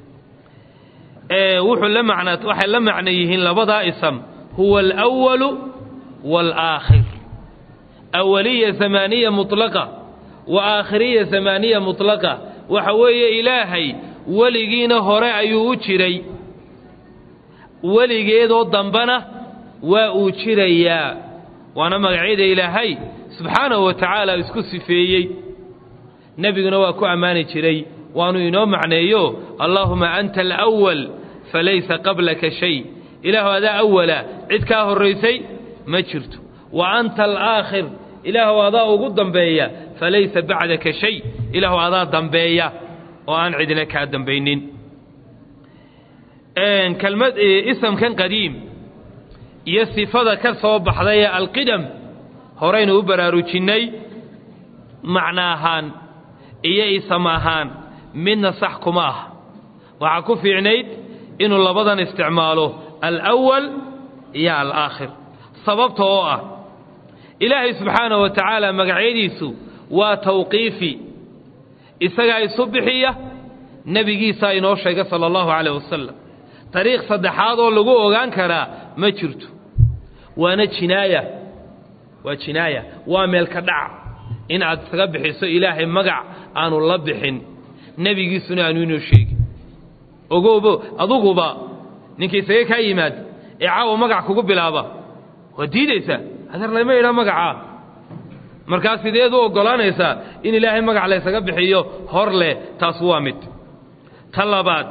ee wuxuu la macna waxay la macno yihiin labadaa ism huwa alأwalu wاlآakhir awaliya zamaaniya mutlaqa wa aakhiriya zamaaniya mutlaqa waxa weeye ilaahay weligiina hore ayuu u jiray weligeedoo dambana waa uu jirayaa waana magacyada ilaahay subxaanahu wa tacaala isku sifeeyey nebiguna waa ku ammaani jiray waanu inoo macneeyo allaahuma anta alأwal falaysa qablaka shay ilaahu adaa awala cid kaa horraysay ma jirto wa anta alaakhir ilaahu adaa ugu dambeeya falaysa bacdaka shay ilaahu adaa dambeeya oo aan cidina kaa dambaynin kelmad isamkan qadiim iyo sifada ka soo baxday ee alqidam horaynu u baraarujinnay macno ahaan iyo isam ahaan midna sax kuma ah waxaa ku fiicnayd inuu labadan isticmaalo alأwal iyo alaakhir sababta oo ah ilaahay subxaanahu wa tacaala magacyadiisu waa tawqiifi isagaa isu bixiya nebigiisaa inoo sheega sala allahu calayh wasalam dariiq saddexaad oo lagu ogaan karaa ma jirto waana jinaaya waa jinaaya waa meelka dhac in aad isaga bixiso ilaahay magac aanu la bixin nebigiisuna aanu inoo sheegin ogowbo aduguba ninkii isaga kaa yimaad ee caawa magac kugu bilaaba waad diidaysaa hadar lama idhaa magacaa markaas sideed u oggolaanaysaa in ilaahay magac laysaga bixiyo hor leh taas waa mid ta labaad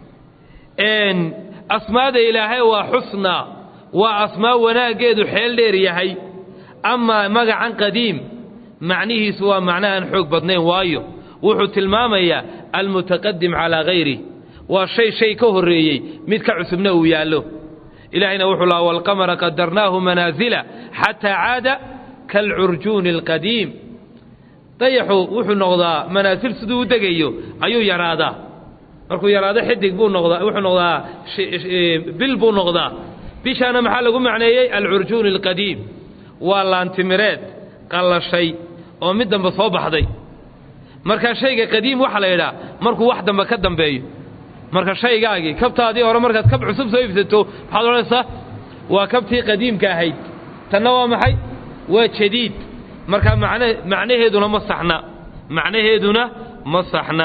asmaada ilaahay waa xusnaa waa asmaa wanaaggeedu xeel dheer yahay amaa magacan qadiim macnihiisu waa macno aan xoog badnayn waayo wuxuu tilmaamayaa almutaqadim calaa hayri waa shay shay ka horreeyey mid ka cusubna uu yaallo إلهنا وحلا والقمر قدرناه منازل حتى عاد كالعرجون القديم ضيحوا وحو نغضا منازل سدو دقيو أيو يرادا مركو يرادا حدق بو نغضا وحو نغضا بل بو نغضا بيشانا محالكم معنى العرجون القديم والله انتمرات قال الشيء ومدن بصوبة حضي marka shayga qadiim waxa la yiraahdaa markuu wax damba ka dambeeyo marka shaygaagi kabtaadii hore markaad kab cusub soo iibsato waxaad oranaysaa waa kabtii qadiimka ahayd tanna waa maxay waa jadiid marka macna macnaheeduna ma saxna macnaheeduna ma saxna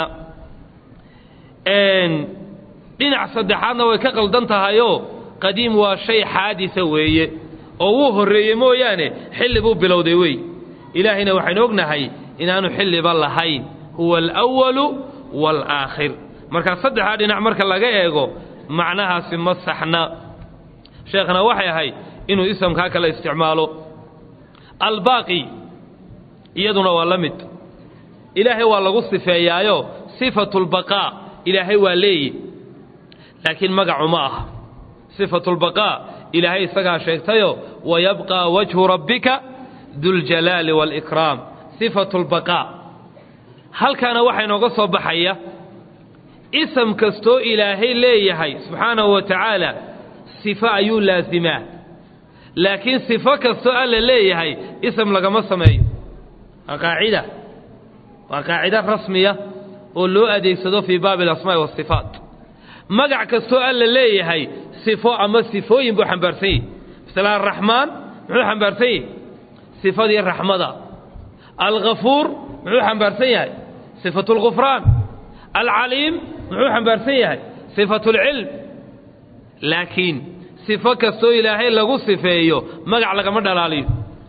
een dhinac saddexaadna way ka qaldan tahayo qadiim waa shay xaadisa weeye oo uu horeeyay mooyaane xilli buu bilowday weey ilaahina waxaan ognahay inaanu xilliba lahayn huwa al-awwal wal-aakhir marka saddexa dhinac marka laga eego macnahaasi ma saxna sheekhna waxay ahay inuu isamka kala isticmaalo al-baaqi iyaduna waa lamid ilaahay waa lagu sifeeyaayo sifatul baqa ilaahay waa leeyi laakiin magacu ma ah sifatul baqa ilaahay isaga sheegtayo wa yabqa wajhu rabbika dhul jalali wal ikram صفة البقاء هل كان وحي نغصو بحية اسم كستو إلهي ليهي سبحانه وتعالى صفة أيو لازمة لكن صفة كستو ألا ليهي اسم لغم السمي وقاعدة وقاعدة رسمية ولو أدي صدو في باب الأسماء والصفات مقع كستو ألا ليهي صفة أما صفة ينبو حنبرسي مثلا الرحمن محو حنبرسي صفة دي الرحمة الغفور محو حنبارسيه صفة الغفران العليم محو حنبارسيه صفة العلم لكن صفة كستو إلهي لغو صفيه مقع لغا مدلاليه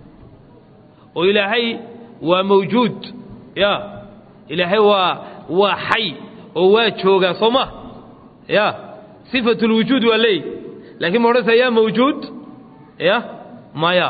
وإلهي وموجود يا إلهي وحي وواجهوغا صمه يا صفة الوجود واللي لكن مرسى يا موجود يا ما يا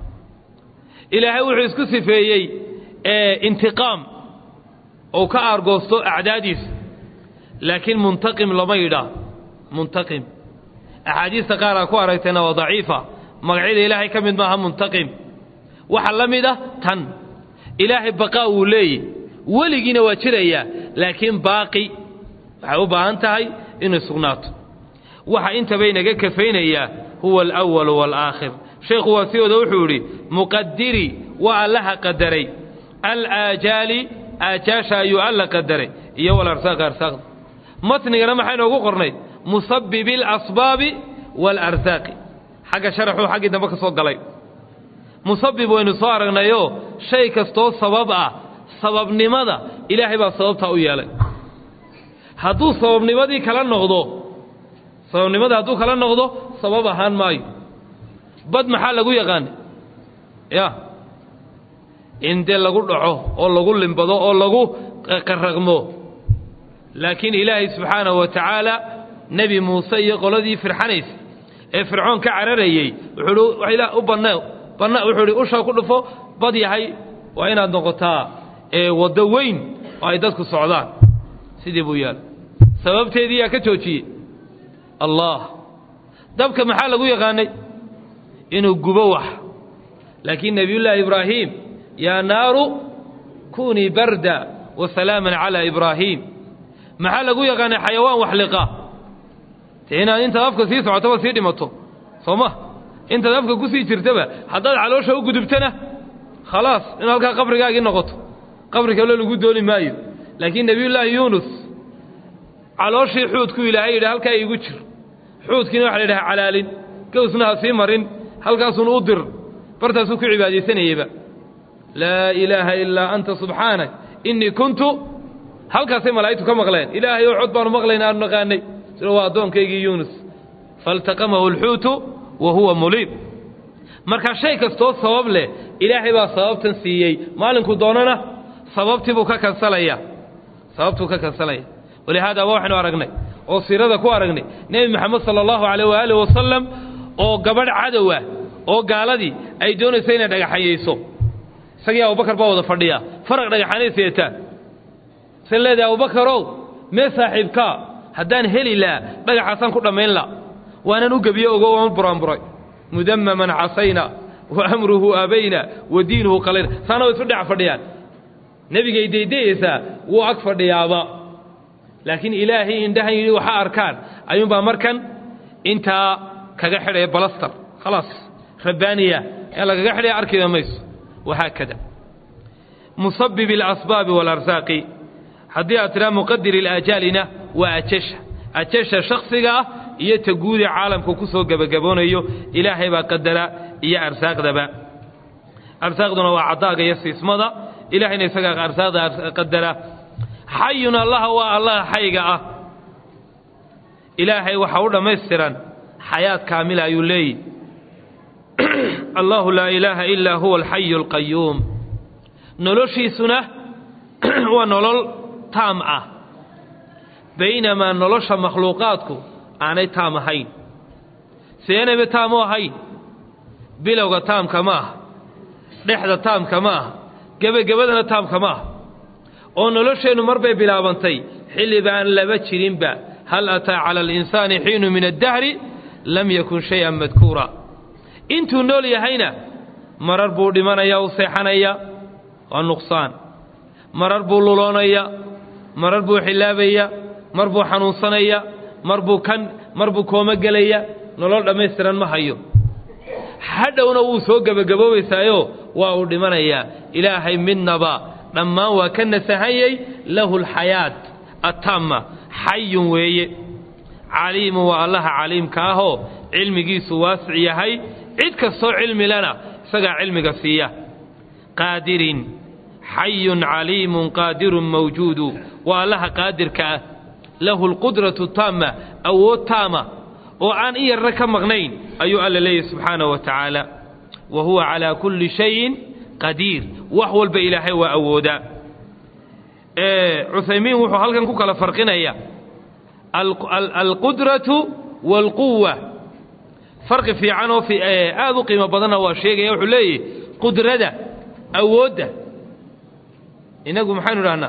إلهي وحي اسكو صفيي اه انتقام او كأرغوستو اعداديس لكن منتقم لما يدا منتقم احاديث قارا كو ارغتنا وضعيفه مغعيد إلهي كمد ماها منتقم وحلمده تن إلهي بقاء ولي ولغينا واجريا لكن باقي waxay u baahan tahay in sugnaato waxa inta baynaga kafeynaya huwa al-awwal wal-aakhir sheekhu wasiido wuxuu yiri muqaddiri wa allaha qadaray al-ajali ajasha yu alla qadaray iyo wal arsaq arsaq matnigana maxay noogu qornay musabbibil asbab wal arsaq xaga sharaxu xaqi damba ka soo galay musabbib waynu soo aragnayo shay kasto sabab ah sababnimada ilaahay baa sababta u yeelay hadduu sababnimadii kala noqdo sababnimada hadduu kala noqdo sabab ahaan maayo bad maxaa lagu yaqaan ya inde lagu dhaco oo lagu limbado oo lagu qarraqmo laakiin ilaahay subxaanahu wa ta'ala nabi Muuse iyo qoladii firxanays ee fircoon ka cararayay wuxuu ilaa u banaa banaa wuxuu u shaa ku dhufo bad yahay waa inaad noqotaa ee wada weyn oo ay dadku socdaan sidii buu yaal sababteedii yaa ka joojiyay allah dabka maxaa lagu yaqaanay inuu gubo wax laakiin nabiyullah ibraahim ya naaru kuni barda wa salaaman ala ibraahim maxaa lagu yaqaanay xayawaan wax liqa teena inta afka sii socoto sii dhimato sooma inta afka ku sii jirtaba haddaad caloosha u gudubtana خلاص in halka qabrigaagi noqoto qabriga lagu dooni maayo laakiin nabiyullah yunus calooshii xuudku ilaahay yidhi halkaa igu jir xuudkiina waxa la yidhaha calaalin gowsna ha sii marin halkaasuun u dir bartaasuu ku cibaadaysanayeyba laa ilaaha ilaa anta subxaanak innii kuntu halkaasay malaa'igtu ka maqleen ilaahay oo cod baanu maqlayn aanu naqaanay sida waa addoonkaygii yunus faltaqamahu alxuutu wa huwa muliib marka shay kastoo sabab leh ilaahay baa sababtan siiyey maalinku doonana sababtii buu ka kansalaya sababtuu ka kansalaya ولهذا waxaanu aragnay oo siirada ku aragnay nabi maxamed sallallahu alayhi wa alihi wasallam oo gabadh cadowa oo gaaladii ay doonaysay inay dhagaxayeyso isaga Abu Bakar baa wada fadhiya faraq dhagaxanayseeta sallallahu Abu Bakar oo me saaxiibka hadaan heli la dhagaxasan ku dhameyn la وانا نقبيه وقوة برامبري مدمما عصينا وأمره أبينا ودينه قليل سانا ويسودع فرديان نبي جيدي ديسا وأكفر ديابا لكن إلهي إن دهني وحا أركان أيوم بأمركن انت كجحر بلستر خلاص ربانية يلا كجحر أركي ميس وهكذا مسبب الأسباب والأرزاق حدي أترى مقدر الآجالنا وأتش أتش شخصية يتجود عالم كوكسو جبجبون أيو إلهي بقدر يا أرزاق دبا أرزاق دنا وعطاء يسيس مضى إلهي نسق أرزاق قدر حينا الله والله حيجا إلهي وحورنا ميسرا حياة كاملة يلي الله لا إله إلا هو الحي القيوم نلوشي سنة ونلول تامعة بينما نلوش مخلوقاتكم aanay taam ahayn seenaba taam oo ahayn bilowga taam kama dhexda taam kama gabagabadana taam kama oo nolosheenu marbay bilaabantay xilli baan laba jirinba hal ataa ala al-insani hiinu min ad-dahr lam yakun shay'an madkura intu nool yahayna marar buu dhimanaya oo seexanaya oo nuqsaan marar buu luloonaya marar buu xilaabaya mar buu xanuunsanaya marbu kan marbu kooma galaya nolol dhameystiran ma hayo hadhowna uu soo gabagaboobaysaayo waa uu dhimanaya ilaahay midnaba dhammaan waa ka nasahayay lahu alxayaat atamma hayyun weeye caliim wa allah caliim kaaho cilmigiisu waasic yahay cid kastoo cilmi lana isaga cilmiga siiya qaadirin hayyun caliimun qaadirun mawjuudu wa allah qaadirka له القدرة التامة أو التامة وعن إيه الركب مغنين أيها الله سبحانه وتعالى وهو على كل شيء قدير وهو البإلهي وأودا إيه عثيمين وحو هلكن كوكا لفرقنا إياه القدرة والقوة فرق في عنه في إيه هذا قيمة بدنا وشيء يوحو ليه قدرة أودا إنكم حانوا لنا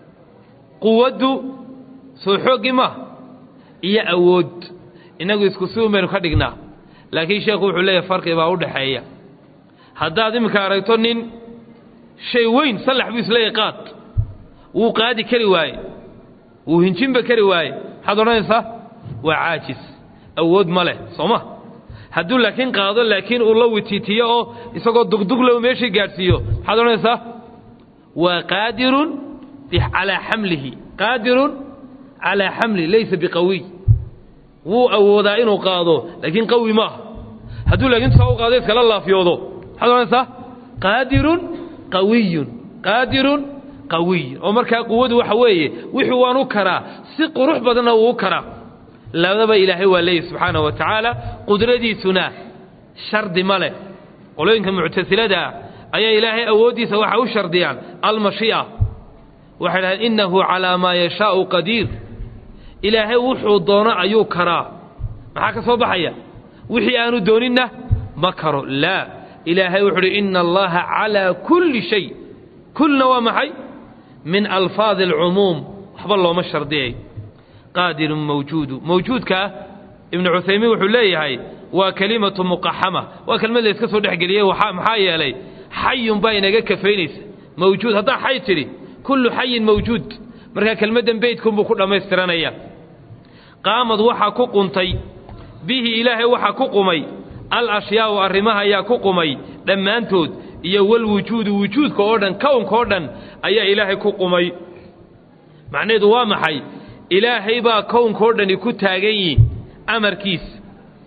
قوة soo xoogi ma iyo awood inagu isku suumeenu ka dhignaa laakiin sheekhu wuxuu leeyahay farqi baa u dhaxeeya haddaad imika aragto nin shay weyn salax bis leeyahay qaad uu qaadi kari waaye uu hinjinba kari waaye waxaad odhanaysaa waa caajis awood ma leh sooma hadduu laakiin qaado laakiin uu la witiitiyo oo isagoo dugdug low meeshii gaadhsiiyo waxaad odhanaysaa waa qaadirun calaa xamlihi qaadirun على حمل ليس بقوي وو أودا إنه قاضو لكن قوي ما هدول لكن سووا قاضي كلا الله في وضو هذا نسا قادر قوي قادر قوي ومركا قوة وحويه وحوانو كرا سق روح بدنا وكرا لا ذا إلهي ولي سبحانه وتعالى قدرتي سنا شرد ملك قولوا إنكم معتزلة دا أي إلهي أودي سوى حو شرديان المشيئة وحنا إنه على ما يشاء قدير إلهي وحو الضونا أيو كرا محاك صباحية وحي آنو دوننا مكروا لا إلهي وحو إن الله على كل شيء كل ومحي من ألفاظ العموم حب الله مشر دي قادر موجود موجود كا ابن عثيمين وحو ليه وكلمة مقحمة وكلمة اللي يسكسوا دحقليه وحايا لي حي باين كفينيس موجود هذا حي تري كل حي موجود مركا كلمة بيتكم بكل ما يسترانيا قامت وحا كقنطي به إلهي وحا كقمي الأشياء وأرمها يا كقمي لما أنتود يول وجود وجود كوردن كون كوردن أي إلهي كقمي معنى دوام حي إلهي با كون كوردن كتاغي أمر كيس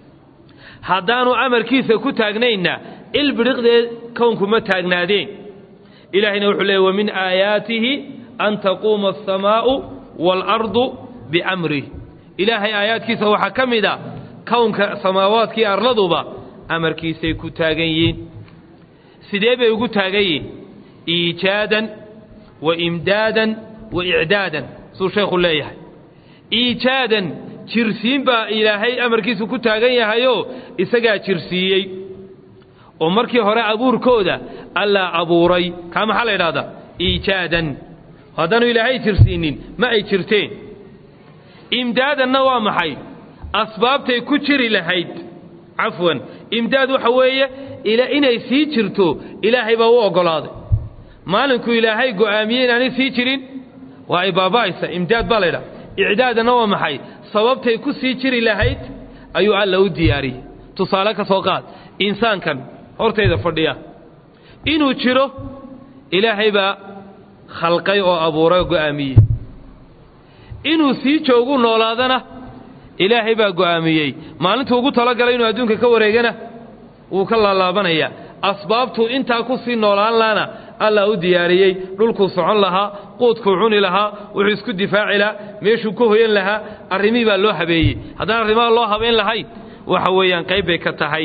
هدانو أمر كيس كتاغنينا البرق كونكم ما تاغنادين إلهي نوحي ومن آياته أن تقوم السماء والأرض بأمره إلهي آيات كيسا وحكمدا كون سماوات كي أرلضوا با أمر كيسا يكو تاغيين سيديبا يكو تاغيين إيجادا وإمدادا وإعدادا سو شيخ الله يحي إيجادا جرسين با إلهي أمر كيسا كو تاغيين هايو إساقا جرسيي ومركي هراء أبور كودا ألا أبوري كما حال هذا إيجادا هذا إلهي جرسينين ما أي جرتين إمدادا نوام حي asbaabtay ku jiri lahayd cafwan imdaad waxa weeye ila inay sii jirto ilaahay baa u ogolaaday maalinku ilaahay go'aamiyay inay sii jirin waa ibaabaaysa imdaad baa leeyahay icdaadana waa maxay sababtay ku sii jiri lahayd ayuu alla u diyaariyay tusaale ka soo qaad insaankan horteeda fadhiya inuu jiro ilaahay baa khalqay oo abuuray go'aamiyay inuu sii joogo noolaadana ilaahay baa go'aamiyay maalintuu ugu tala galay inuu adduunka ka wareegana uu ka laalaabanaya asbaabtu inta ku sii noolaan laana alla u diyaariyay dhulku socon lahaa qoodku cuni lahaa wuxuu isku difaaci lahaa meeshuu ku hoyan lahaa arrimii baa loo habeeyay haddana arrimaha loo habeen lahayn waxa weeyaan qayb bay ka tahay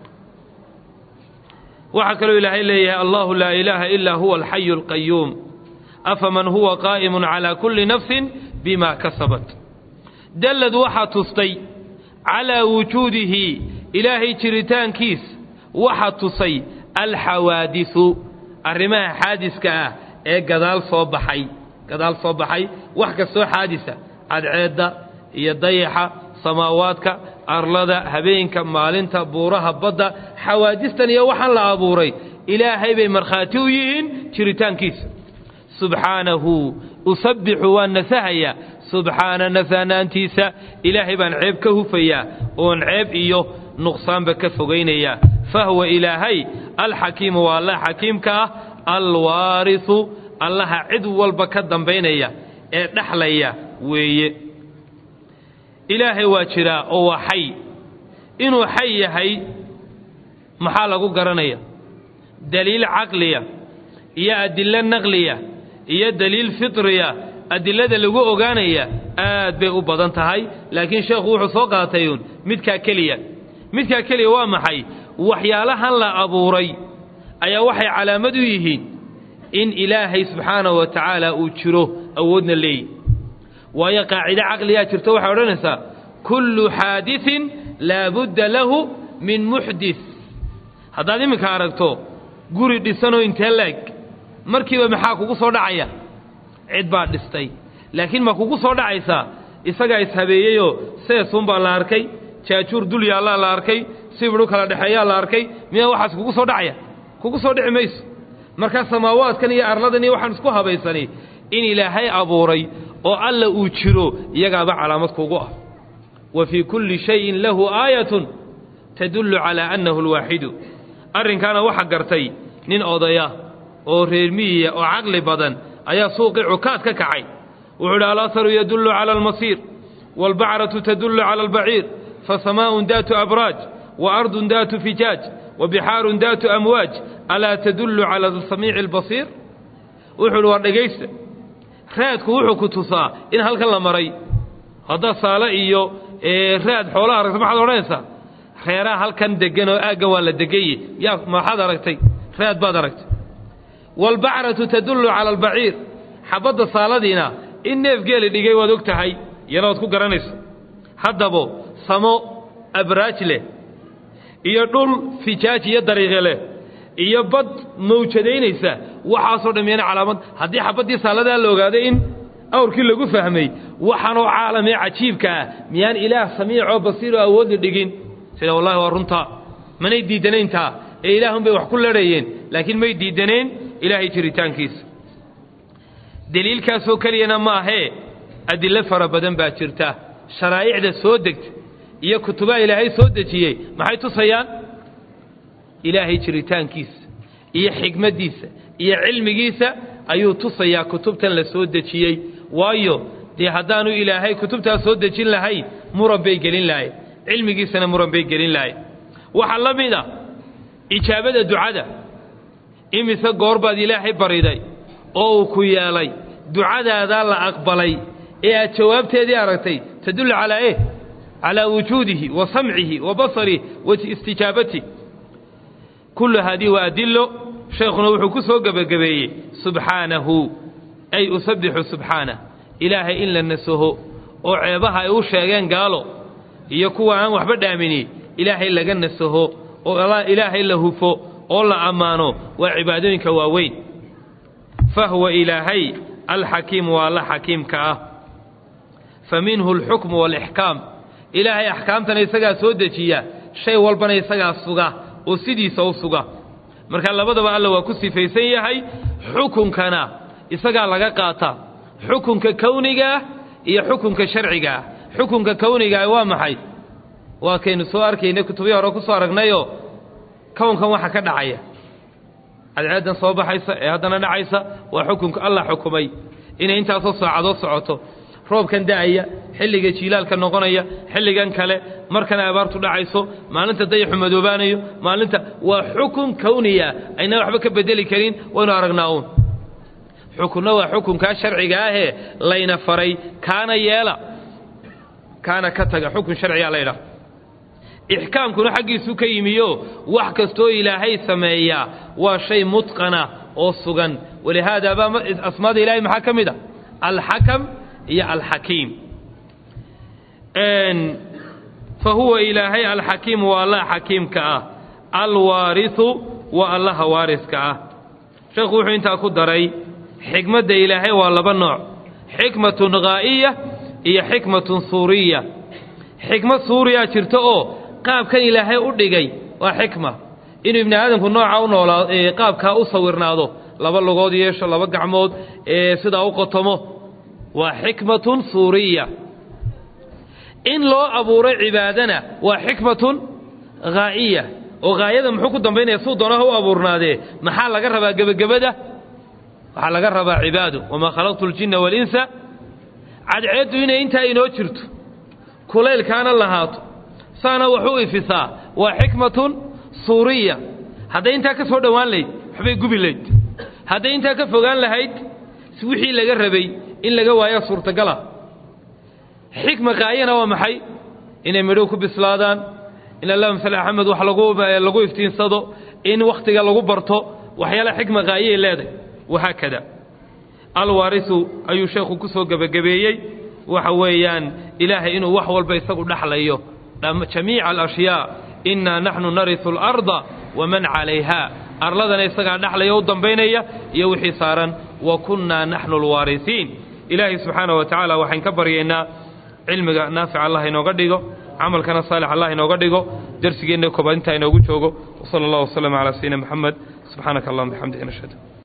waxa kaloo ilaahay leeyahay allahu laa ilaaha illaa huwa alxayu alqayuum afaman huwa qaa'imun calaa kulli nafsin bima kasabat dallad waxa tustay calaa wujuudihi ilaahay jiritaankiis waxa tusay alxawaadisu arrimaha xaadiska ah ee gadaal soo baxay gadaal soo baxay wax ka soo xaadisa cadceeda iyo dayaxa samaawaadka arlada habeenka maalinta buuraha badda xawaadistan iyo waxaan la abuuray ilaahay bay markhaati u yihiin jiritaankiisa subxaanahu usabixu waan nasahaya subxaana nasanaantiisa ilaahay baan ceeb ka hufayaa oon ceeb iyo nuqsaanba ka fogaynaya fahwa ilaahay alxakiimu waa allah xakiimka ah alwaarisu allaha cid walba ka dambaynaya ee dhaxlaya weeye ilaahay waa jiraa oo waa xay inuu xay yahay maxaa lagu garanaya daliil caqliya iyo adilla naqliya iyo daliil fitriya adillada lagu ogaanaya aad bay u badan tahay laakiin sheekhu wuxuu soo qaatay midka kaliya midka kaliya waa maxay waxyaalahan la abuuray ayaa waxay calaamad u yihiin in ilaahay subxaanahu wa tacaala uu jiro awoodna leeyahay waayo qaacida caqliya jirto waxa odhanaysaa kullu xaadithin laa budda lahu min muxdith haddaad iminka aragto guri dhisanoo intee leeg markiiba maxaa kugu soo dhacaya cid baa dhistay laakiin ma kugu soo dhacaysaa isagaa ishabeeyeyoo seesun baa la arkay jaajuur dul yaallaa la arkay sibidhu kala dhexeeyaa la arkay miyaa waxaas kugu soo dhacaya kugu soo dhici mayso markaa samaawaadkan iyo arladan iyo waxaan isku habaysani in ilaahay abuuray oo alla uu jiro iyagaaba calaamad kugu ah wa fii kulli shayin lahu aayatun tadullu calaa annahu alwaaxidu arrinkaana waxa gartay nin odaya oo reer miyiya oo caqli badan ayaa suuqii cukaad ka kacay wuxuu idhi alasaru yadullu cala almasiir waalbacratu tadullu cala albaciir fasamaa'un daatu abraaj wa ardun daatu fijaaj wa bixaarun daatu amwaaj alaa tadullu cala asamiici albasiir wuxuu idhi waa dhegaysta raadku wuxuu ku tusaa in halkan la maray hadda saale iyo raad xoolaha aragta maxaad odhanaysaa reeraha halkan degan oo aaggan waa la degaye yaa maxaad aragtay raad baad aragtay waalbacratu tadullu cala albaciir xabadda saaladiina in neef geeli dhigay waad og tahay iyana waad ku garanaysa haddabo samo abraaj leh iyo dhul fijaaj iyo dariiqe leh iyo bad mawjadaynaysa waxaasoo dhammeena calaamad haddii xabaddii saaladaa la ogaaday in awrkii lagu fahmay waxaanoo caalamee cajiibka ah miyaan ilaah samiicoo basiiroo awoodna dhigin sida wallahi waa runtaa manay diidanayntaa ee ilaahun bay wax ku ladhayeen laakiin may diidaneen ilaahay jiritaankiisa daliilkaasoo keliyana ma ahee adillo fara badan baa jirta sharaa'icda soo degta iyo kutubaha ilaahay soo dejiyey maxay tusayaan ilaahay jiritaankiisa iyo xikmaddiisa iyo cilmigiisa ayuu tusayaa kutubtan la soo dejiyey waayo dee haddaanu ilaahay kutubtaas soo dejin lahayn muran bay gelin lahayn cilmigiisana muran bay gelin lahayn waxaa la mid ah ijaabada ducada imise goor baad ilaahay bariday oo uu ku yeelay ducadaadaa la aqbalay ee aad jawaabteedii aragtay tadullu calaa eh calaa wujuudihi wa samcihi wa basarihi wa istijaabatihi kullu haadii waa adillo sheekhuna wuxuu ku soo gebagabeeyey subxaanahu ay usabixu subxaanah ilaahay in la nasaho oo ceebaha ay u sheegeen gaalo iyo kuwa aan waxba dhaamini ilaahay laga nasaho oo ilaahay la hufo oo la ammaano waa cibaadooyinka waaweyn fahuwa ilaahay alxakiim waa alla xakiimka ah faminhu alxukmu waalixkaam ilaahay axkaamtana isagaa soo dejiya shay walbana isagaa suga oo sidiisa u suga marka labadaba alla waa ku sifaysan yahay xukunkana isagaa laga qaata xukunka kawniga iyo xukunka sharciga xukunka kawniga waa maxay waa kaynu soo arkaynay kutubyo hore ku soo aragnayo kownkan waxa ka dhacaya cadceedan soo baxaysa ee haddana dhacaysa waa xukunka Allah xukumay inay intaas oo saacadood socoto roobkan daaya xilliga jiilaalka noqonaya xilligan kale markana abaartu dhacayso maalinta dayaxu madoobaanayo maalinta waa xukun kawniya ayna waxba ka bedeli karin waynu aragnaa uun xukunna waa xukunka sharciga ah ee layna faray kaana yeela kaana ka taga xukun sharciga la yiraahdo ihkaamkuna xaqiisu ka yimiyo wax kasto ilaahay sameeya waa shay mutqana oo sugan walahaada ba asmaada ilaahay maxaa kamida al-hakam iyo al-hakim ان فهو الهي الحكيم والله حكيم كا الوارث والله وارث كا شيخ وحو انت ku daray xikmada ilaahay waa laba nooc xikmatun ghaaiya iyo xikmatun suuriya xikmad suuriya jirto oo qaabkan ilaahay u dhigay waa xikma inuu ibn aadamku nooca u noolaado ee qaabka u sawirnaado laba lugood yeesho laba gacmood ee sida u qotomo waa xikmatun suuriya in loo abuuray cibaadana waa xikmatun ghaaiya oo ghaayada muxuu ku dambeynaya soo doonaha u abuurnaade maxaa laga rabaa gabagabada waxa laga rabaa cibaado wama khalaqtul jinna wal insa cadceedu inay inta inoo jirto kuleelkaana lahaato saana wuxuu ifisaa waa xikmatun suuriya haday inta ka soo dhawaan leed xubay gubi leed haday inta ka fogaan lahayd si wixii laga rabay in laga waayo suurtagala xikma qaayana waa maxay inay midho ku bislaadaan in Allah masala Ahmed wax lagu lagu iftiinsado in waqtiga lagu barto waxyaala xikma qaayay leedahay waxa kada alwarisu ayu sheekhu ku soo gabagabeeyay waxa weeyaan ilaahay inuu wax walba isagu dhaxlayo jamiic al-ashyaa inna nahnu narithu al-ardha wa man 'alayha arladana isaga dhaxlayo u dambeynaya iyo wixii saaran wa kunna nahnu al-warithin ilaahi subhanahu wa ta'ala waxaan ka baryeynaa cilmiga naafic Allah inooga dhigo amalkana saalix Allah inooga dhigo darsigeena koobaad inta inoogu joogo sallallahu alayhi wa sallam ala sayyidina Muhammad subhanaka allahumma bihamdika nashhadu